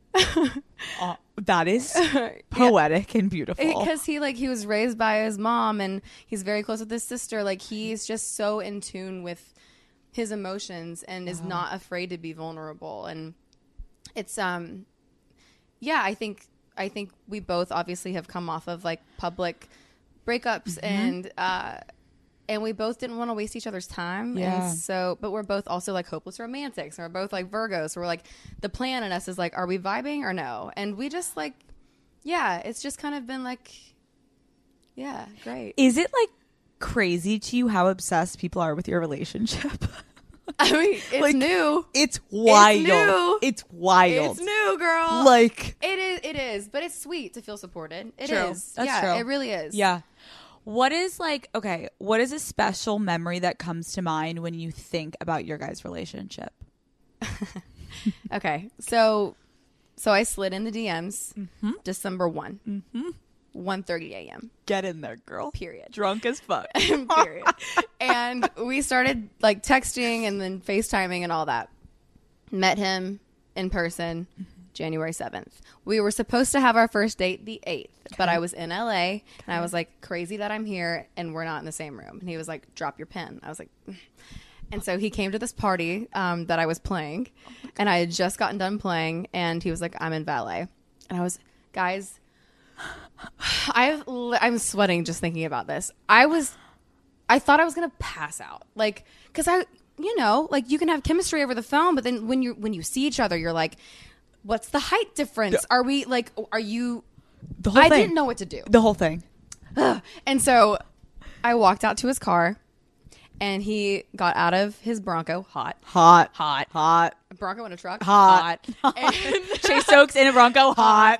S5: That is poetic and beautiful.
S7: Because he was raised by his mom and he's very close with his sister. Like he's just so in tune with his emotions and is not afraid to be vulnerable. And it's yeah, I think we both obviously have come off of like public breakups and we both didn't want to waste each other's time.
S5: Yeah.
S7: And so, but we're both also like hopeless romantics and we're both like Virgos. So we're like, the plan in us is like, are we vibing or no? And we just like, yeah, it's just kind of been like, yeah, great.
S5: Is it like crazy to you how obsessed people are with your relationship?
S7: I mean, it's
S5: like,
S7: new.
S5: It's wild.
S7: It's new.
S5: It's wild.
S7: It's new, girl.
S5: Like
S7: it is, but it's sweet to feel supported. It is.
S5: That's
S7: yeah,
S5: true.
S7: it really is.
S5: Yeah. What is what is a special memory that comes to mind when you think about your guys' relationship?
S7: Okay. So I slid in the DMs December 1. 1:30 a.m.
S5: Get in there, girl.
S7: Period.
S5: Drunk as fuck.
S7: Period. And we started like texting and then FaceTiming and all that. Met him in person January 7th. We were supposed to have our first date the 8th, but I was in LA and I was like, crazy that I'm here and we're not in the same room. And he was like, drop your pen. I was like, and so he came to this party that I was playing and I had just gotten done playing and he was like, I'm in valet. And I was, guys, I'm sweating just thinking about this. I thought I was going to pass out. Like, cause like you can have chemistry over the phone, but then when you see each other, you're like, what's the height difference? Are you,
S5: The whole
S7: I
S5: thing.
S7: didn't know what to do.
S5: The whole thing.
S7: And so I walked out to his car and he got out of his Bronco, hot. A Bronco in a truck, hot. And
S5: Chase Stokes in a Bronco, hot.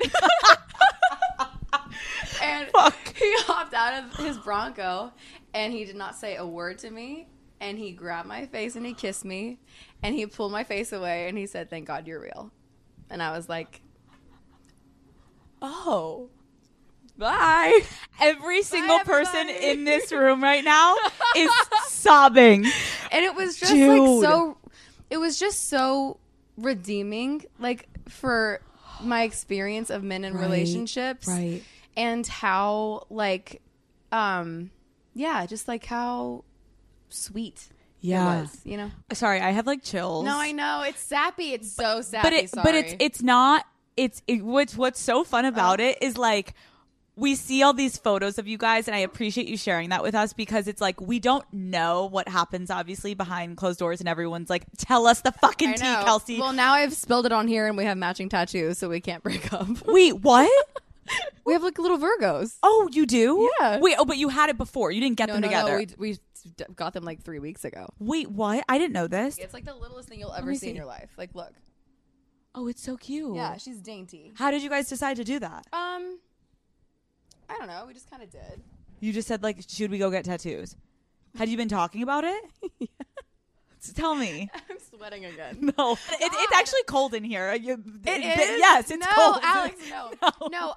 S7: And he hopped out of his Bronco and he did not say a word to me. And he grabbed my face and he kissed me and he pulled my face away and he said, thank God you're real. And I was like, oh, bye.
S5: Every single person
S7: everybody.
S5: in this room right now is sobbing.
S7: And it was just it was just so redeeming, like for my experience of men in relationships.
S5: Right.
S7: And how like, just like how sweet it was, you know?
S5: Sorry, I have like chills.
S7: No, I know. It's sappy. It's so sappy.
S5: But it's not. What's so fun about it is like we see all these photos of you guys, and I appreciate you sharing that with us because it's like we don't know what happens obviously behind closed doors, and everyone's like, "Tell us the fucking tea, Kelsey."
S7: Well, now I've spilled it on here, and we have matching tattoos, so we can't break up.
S5: Wait, what?
S7: We have like little Virgos.
S5: Oh, you do?
S7: Yeah.
S5: Wait, but you had it before. You didn't get them together.
S7: No, we got them like 3 weeks ago.
S5: Wait, what? I didn't know this.
S7: It's like the littlest thing you'll ever see in your life. Like, look.
S5: Oh, it's so cute.
S7: Yeah, she's dainty.
S5: How did you guys decide to do that?
S7: I don't know. We just kind of did.
S5: You just said like, should we go get tattoos? Had you been talking about it? Yeah. Tell me.
S7: I'm sweating again.
S5: No, it's actually cold in here.
S7: It is?
S5: Yes, it's
S7: no,
S5: cold.
S7: Alex, no.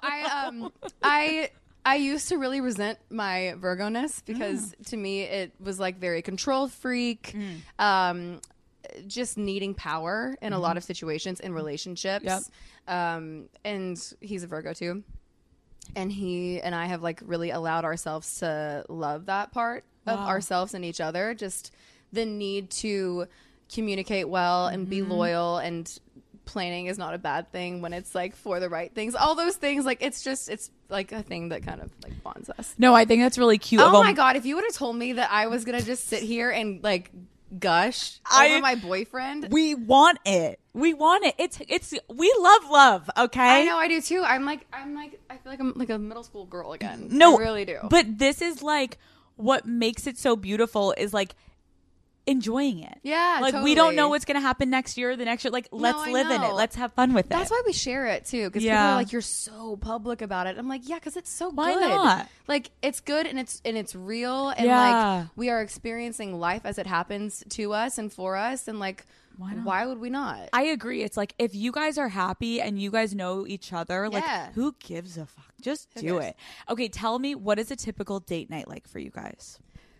S7: I used to really resent my Virgo-ness because to me it was like very control freak. just needing power in a lot of situations in relationships.
S5: Yep.
S7: And he's a Virgo too. And he and I have like really allowed ourselves to love that part of ourselves and each other. Just the need to communicate well and be loyal, and planning is not a bad thing when it's like for the right things. All those things, like it's like a thing that kind of like bonds us.
S5: No, I think that's really cute.
S7: Oh my God, if you would have told me that I was gonna just sit here and like gush over my boyfriend.
S5: We want it. We want it. It's we love, okay?
S7: I know, I do too. I feel like I'm like a middle school girl again.
S5: No,
S7: I really do.
S5: But this is like what makes it so beautiful is like enjoying it.
S7: Yeah,
S5: like
S7: totally.
S5: we don't know what's gonna happen next year or the next year. Like let's live in it. Let's have fun with it.
S7: That's why we share it too, because people are like, you're so public about it. I'm like, yeah, because it's so
S5: Why
S7: good.
S5: not?
S7: Like it's good and it's real, and
S5: Yeah.
S7: like we are experiencing life as it happens to us and for us, and like why would we not?
S5: I agree. It's like if you guys are happy and you guys know each other, like who gives a fuck? Just do it. Okay, tell me, what is a typical date night like for you guys?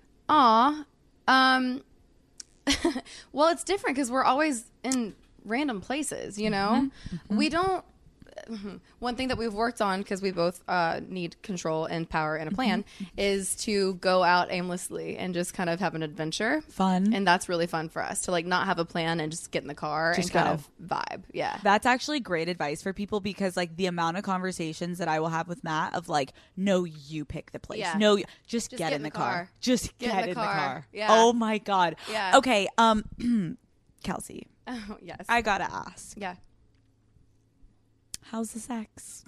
S7: Well, it's different because we're always in random places, you know? We don't. One thing that we've worked on, because we both need control and power and a plan, is to go out aimlessly and just kind of have an adventure.
S5: Fun.
S7: And that's really fun for us to like not have a plan and just get in the car and kind of vibe. Yeah.
S5: That's actually great advice for people, because like the amount of conversations that I will have with Matt of like, no, you pick the place.
S7: Yeah.
S5: No, just get in the car. Just get in the car.
S7: Yeah.
S5: Oh my God.
S7: Yeah.
S5: Okay. Kelsey,
S7: Oh, yes.
S5: I gotta ask.
S7: Yeah.
S5: How's the sex?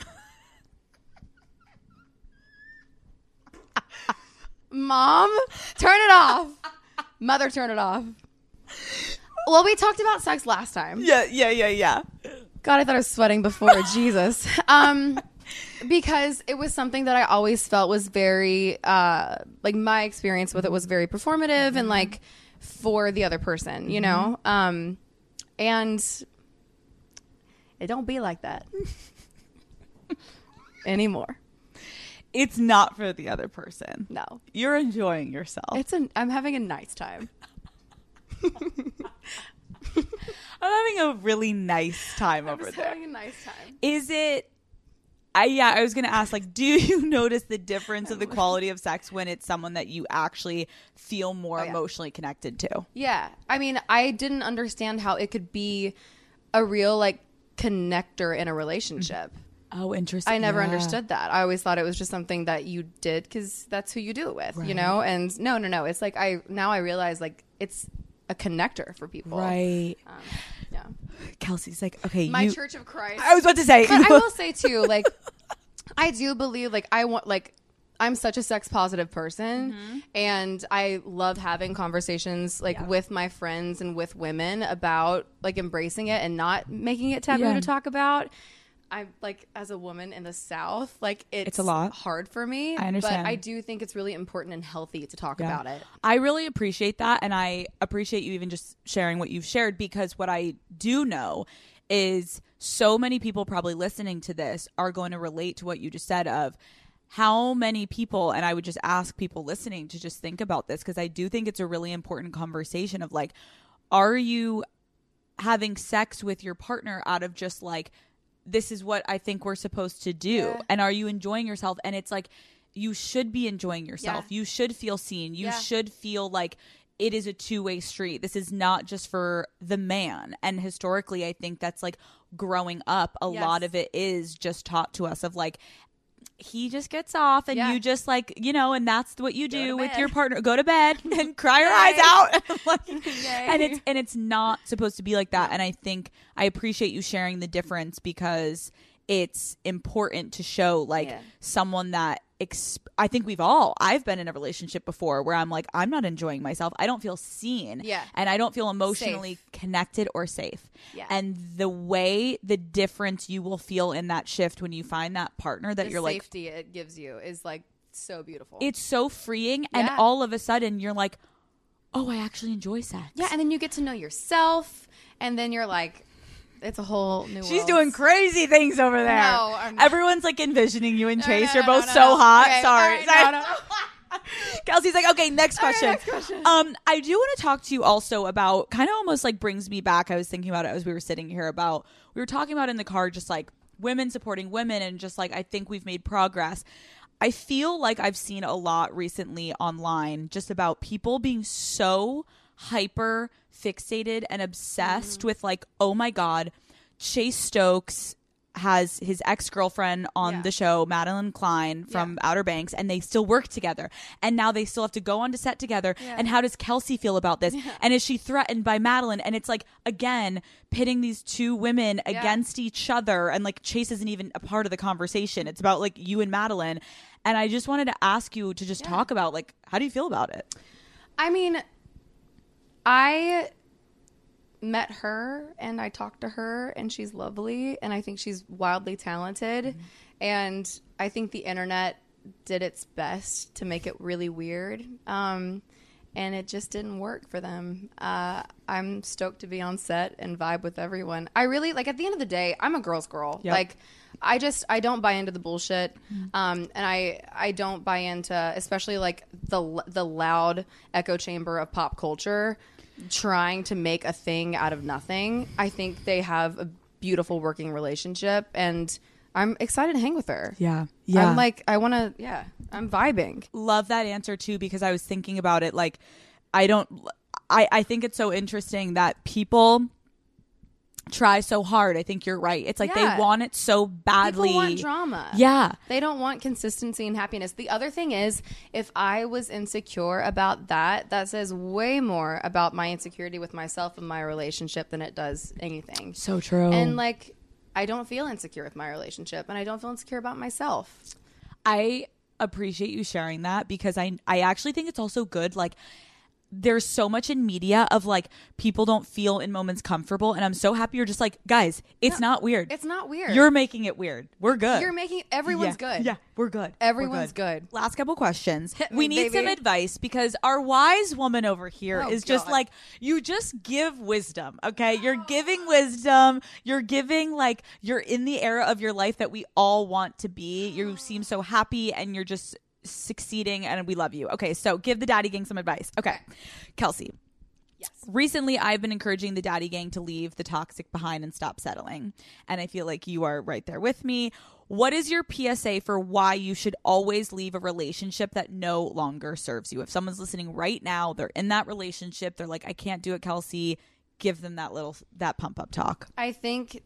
S7: Mom, turn it off. Mother, turn it off. Well, we talked about sex last time.
S5: Yeah.
S7: God, I thought I was sweating before. Jesus. Because it was something that I always felt was very, like my experience with it was very performative and like for the other person, you know? And it don't be like that anymore.
S5: It's not for the other person.
S7: No.
S5: You're enjoying yourself.
S7: I'm having a nice time.
S5: I'm having a really nice time over there.
S7: Having a nice time.
S5: Is it? I was gonna ask, like, do you notice the difference of the quality of sex when it's someone that you actually feel more emotionally connected to?
S7: Yeah. I mean, I didn't understand how it could be a real like connector in a relationship.
S5: Oh, interesting.
S7: I never understood that. I always thought it was just something that you did because that's who you do it with, you know? And no. It's like I realize like it's a connector for people.
S5: Right.
S7: Yeah.
S5: Kelsey's like, okay,
S7: My Church of Christ.
S5: I was about to say.
S7: But I will say too, like, I do believe like I'm such a sex positive person, and I love having conversations like with my friends and with women about like embracing it and not making it taboo to talk about. I'm like, as a woman in the South, like it's
S5: a lot
S7: hard for me.
S5: I understand.
S7: But I do think it's really important and healthy to talk about it.
S5: I really appreciate that. And I appreciate you even just sharing what you've shared, because what I do know is so many people probably listening to this are going to relate to what you just said of how many people, and I would just ask people listening to just think about this, because I do think it's a really important conversation of like, are you having sex with your partner out of just like, this is what I think we're supposed to do. Yeah. And are you enjoying yourself? And it's like, you should be enjoying yourself. Yeah. You should feel seen. You should feel like it is a two-way street. This is not just for the man. And historically, I think that's like growing up, a lot of it is just taught to us of like, he just gets off and you just like, you know, and that's what you do with your partner. Go to bed and cry your eyes out. Like, and it's not supposed to be like that. And I think I appreciate you sharing the difference, because it's important to show like someone that I think I've been in a relationship before where I'm like, I'm not enjoying myself. I don't feel seen. Yeah. And I don't feel emotionally connected or safe. Yeah. And the difference you will feel in that shift when you find that partner that you're like,
S7: the safety it gives you is like so beautiful.
S5: It's so freeing. And all of a sudden you're like, oh, I actually enjoy sex.
S7: Yeah. And then you get to know yourself. And then you're like, it's a whole new world.
S5: She's doing crazy things over there.
S7: No, I'm not.
S5: Everyone's like envisioning you and Chase. You're both so hot.
S7: Okay.
S5: Sorry.
S7: Right, no.
S5: Kelsey's like, okay, next question.
S7: next question.
S5: I do want to talk to you also about, kind of almost like brings me back. I was thinking about it as we were sitting here about, we were talking about in the car, just like women supporting women, and just like, I think we've made progress. I feel like I've seen a lot recently online just about people being so hyper fixated and obsessed with like, oh my God, Chase Stokes has his ex-girlfriend on the show, Madeline Klein from Outer Banks, and they still work together. And now they still have to go on to set together. And how does Kelsey feel about this? And is she threatened by Madeline? And it's like, again, pitting these two women against each other. And like Chase isn't even a part of the conversation. It's about like you and Madeline. And I just wanted to ask you to just talk about like, how do you feel about it?
S7: I mean, I met her and I talked to her and she's lovely and I think she's wildly talented. And I think the internet did its best to make it really weird. And it just didn't work for them. I'm stoked to be on set and vibe with everyone. I really, like, at the end of the day, I'm a girl's girl.
S5: Yep.
S7: Like, I don't buy into the bullshit. And I don't buy into, especially like the loud echo chamber of pop culture trying to make a thing out of nothing. I think they have a beautiful working relationship and I'm excited to hang with her.
S5: Yeah.
S7: I'm like, I'm vibing.
S5: Love that answer too, because I was thinking about it. Like, I think it's so interesting that people try so hard. I think you're right. It's like they want it so badly.
S7: People want drama.
S5: Yeah.
S7: They don't want consistency and happiness. The other thing is, if I was insecure about that, that says way more about my insecurity with myself and my relationship than it does anything.
S5: So true.
S7: And like, I don't feel insecure with my relationship and I don't feel insecure about myself.
S5: I appreciate you sharing that, because I actually think it's also good. Like, there's so much in media of like people don't feel in moments comfortable, and I'm so happy you're just like, guys, it's not weird.
S7: It's not weird.
S5: You're making it weird. We're good.
S7: You're making everyone's good.
S5: Yeah, we're good.
S7: Everyone's good.
S5: Last couple questions.
S7: Hit me,
S5: We need some
S7: baby.
S5: advice, because our wise woman over here
S7: Oh,
S5: is just
S7: God.
S5: like, you just give wisdom, okay? You're giving wisdom. You're giving, like, you're in the era of your life that we all want to be. You seem so happy and you're just succeeding, and we love you. Okay, so give the daddy gang some advice. Okay. Kelsey.
S7: Yes.
S5: Recently, I've been encouraging the daddy gang to leave the toxic behind and stop settling. And I feel like you are right there with me. What is your PSA for why you should always leave a relationship that no longer serves you? If someone's listening right now, they're in that relationship, they're like, I can't do it, Kelsey. Give them that pump up talk.
S7: I think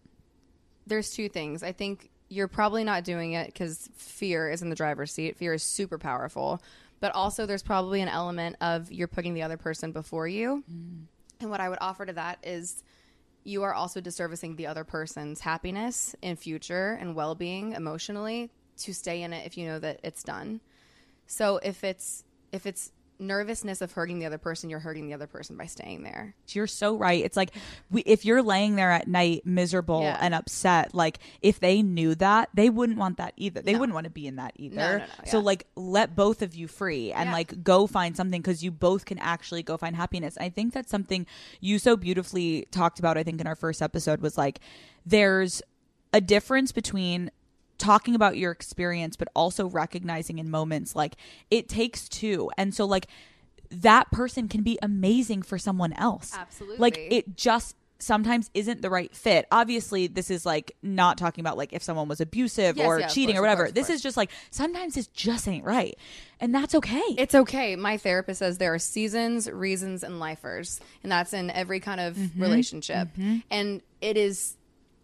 S7: there's two things. I think you're probably not doing it because fear is in the driver's seat. Fear is super powerful. But also there's probably an element of you're putting the other person before you. And what I would offer to that is you are also disservicing the other person's happiness in future and well-being emotionally to stay in it if you know that it's done. So if it's nervousness of hurting the other person, you're hurting the other person by staying there.
S5: You're so right. It's like, if you're laying there at night miserable and upset, like, if they knew that, they wouldn't want that either. They wouldn't want to be in that either.
S7: No,
S5: So like, let both of you free and like go find something, because you both can actually go find happiness. I think that's something you so beautifully talked about, I think in our first episode, was like, there's a difference between talking about your experience, but also recognizing in moments, like, it takes two. And so like, that person can be amazing for someone else.
S7: Absolutely.
S5: Like, it just sometimes isn't the right fit. Obviously, this is like not talking about like if someone was abusive or cheating or whatever. This is just like, sometimes it just ain't right. And that's okay.
S7: It's okay. My therapist says there are seasons, reasons, and lifers. And that's in every kind of relationship. And it is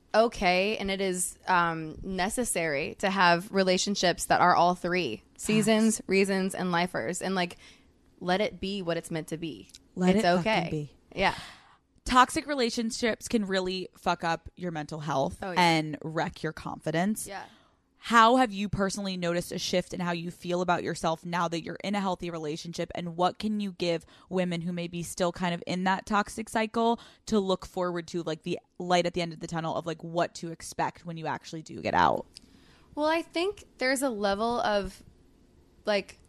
S7: okay, and it is necessary to have relationships that are all three: seasons, reasons, and lifers. And like, let it be what it's meant to be. It's
S5: it
S7: okay.
S5: fucking be.
S7: Yeah.
S5: Toxic relationships can really fuck up your mental health and wreck your confidence.
S7: Yeah.
S5: How have you personally noticed a shift in how you feel about yourself now that you're in a healthy relationship? And what can you give women who may be still kind of in that toxic cycle to look forward to, like, the light at the end of the tunnel of like what to expect when you actually do get out?
S7: Well, I think there's a level of like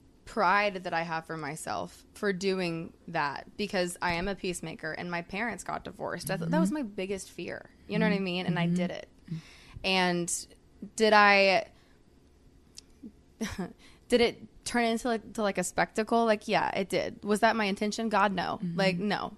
S7: pride that I have for myself for doing that, because I am a peacemaker and my parents got divorced. That was my biggest fear. You know what I mean? And I did it. And did it turn it into like a spectacle? Like, yeah, it did. Was that my intention? God, no. Like, no.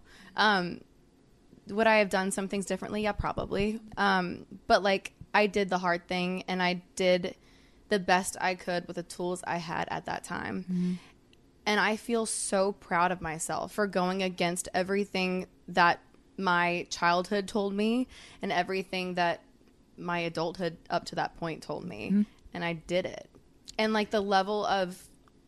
S7: Would I have done some things differently? Yeah, probably. But like, I did the hard thing, and I did the best I could with the tools I had at that time. And I feel so proud of myself for going against everything that my childhood told me and everything that my adulthood up to that point told me. And I did it. And like the level of,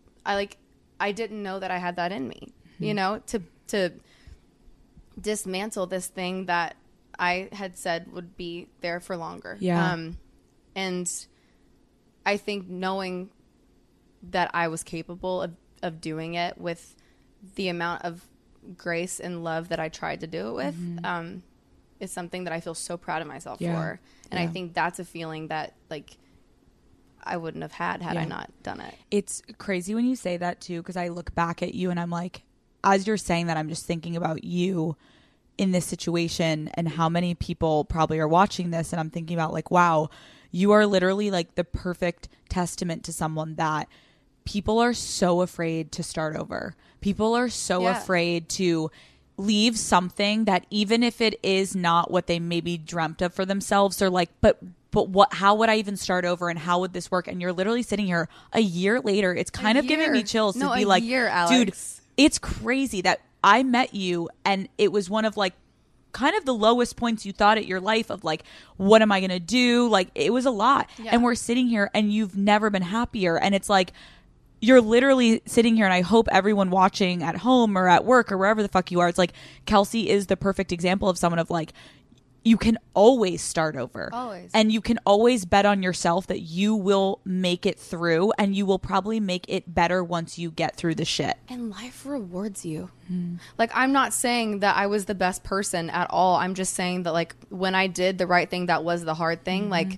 S7: I didn't know that I had that in me, you know, to dismantle this thing that I had said would be there for longer.
S5: Yeah.
S7: And I think knowing that I was capable of doing it with the amount of grace and love that I tried to do it with, is something that I feel so proud of myself for. And I think that's a feeling that like I wouldn't have had I not done it.
S5: It's crazy when you say that too, because I look back at you and I'm like, as you're saying that, I'm just thinking about you in this situation and how many people probably are watching this. And I'm thinking about like, wow, you are literally like the perfect testament to someone that people are so afraid to start over. People are so afraid to leave something that even if it is not what they maybe dreamt of for themselves, they're like, but what, how would I even start over and how would this work? And you're literally sitting here a year later. It's kind of giving me chills to be like, dude, it's crazy that I met you and it was one of like kind of the lowest points you thought at your life of like, what am I going to do? Like it was a lot. And we're sitting here and you've never been happier. And it's like, you're literally sitting here, and I hope everyone watching at home or at work or wherever the fuck you are, it's like Kelsey is the perfect example of someone of like, you can always start over.
S7: Always.
S5: And you can always bet on yourself that you will make it through, and you will probably make it better once you get through the shit.
S7: And life rewards you. Like, I'm not saying that I was the best person at all. I'm just saying that like when I did the right thing, that was the hard thing. Like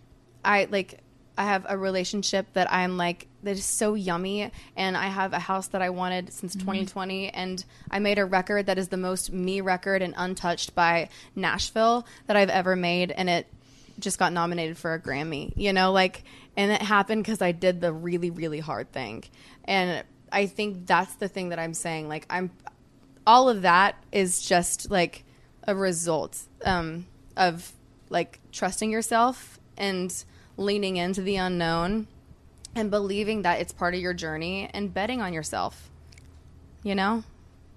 S7: I have a relationship that I'm like, that is so yummy. And I have a house that I wanted since 2020. And I made a record that is the most me record and untouched by Nashville that I've ever made. And it just got nominated for a Grammy, you know, like, and it happened because I did the really, really hard thing. And I think that's the thing that I'm saying. Like all of that is just like a result of like trusting yourself and leaning into the unknown and believing that it's part of your journey and betting on yourself. You know?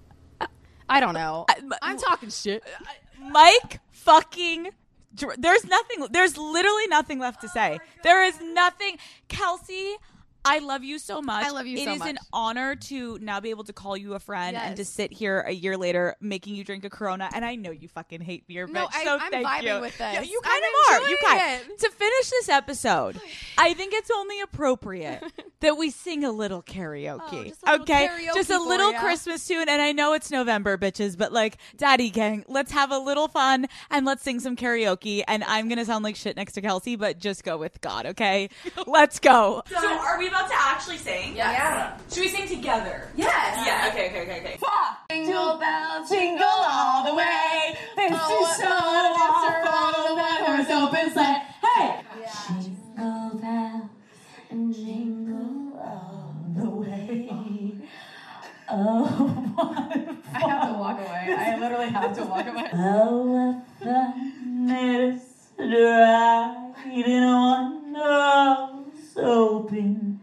S7: I don't know. I'm talking shit.
S5: Mike fucking... There's literally nothing left to say. There is nothing. Kelsey, I love you so much.
S7: I love you so much.
S5: It is an honor to now be able to call you a friend and to
S7: Yes.
S5: sit here a year later making you drink a Corona. And I know you fucking hate beer,
S7: No,
S5: bitch. So
S7: I'm
S5: thank
S7: vibing
S5: you.
S7: with this.
S5: Yeah, you
S7: I'm
S5: kind of are. You
S7: enjoying
S5: kind.
S7: it.
S5: To finish this episode, I think it's only appropriate that we sing a little karaoke.
S7: just a little
S5: okay,
S7: karaoke
S5: just a
S7: for
S5: little
S7: ya.
S5: Christmas tune. And I know it's November, bitches, but like, Daddy Gang, let's have a little fun and let's sing some karaoke. And I'm gonna sound like shit next to Kelsey, but just go with God, okay? Let's go. So, are we about to actually sing?
S3: Yeah.
S5: Should we sing together?
S3: Yes.
S5: Yeah. Okay.
S3: Jingle bells, jingle all the way. This is so wonderful. The horse open sleigh. Hey.
S8: Jingle bells and jingle all the way. Oh, what
S3: I have to walk away. I literally have to walk away.
S8: what fun it is to ride in one horse open.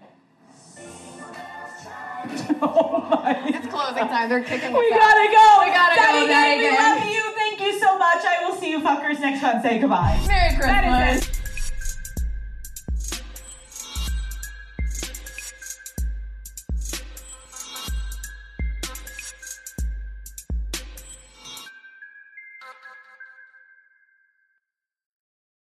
S3: It's closing time. They're kicking us
S8: We
S3: out.
S8: gotta go.
S3: We gotta
S8: Daddy
S3: go,
S8: Gang,
S3: Daddy
S8: we
S3: Gang.
S8: love you. Thank you so much. I will see you fuckers next time. Say goodbye.
S3: Merry Christmas.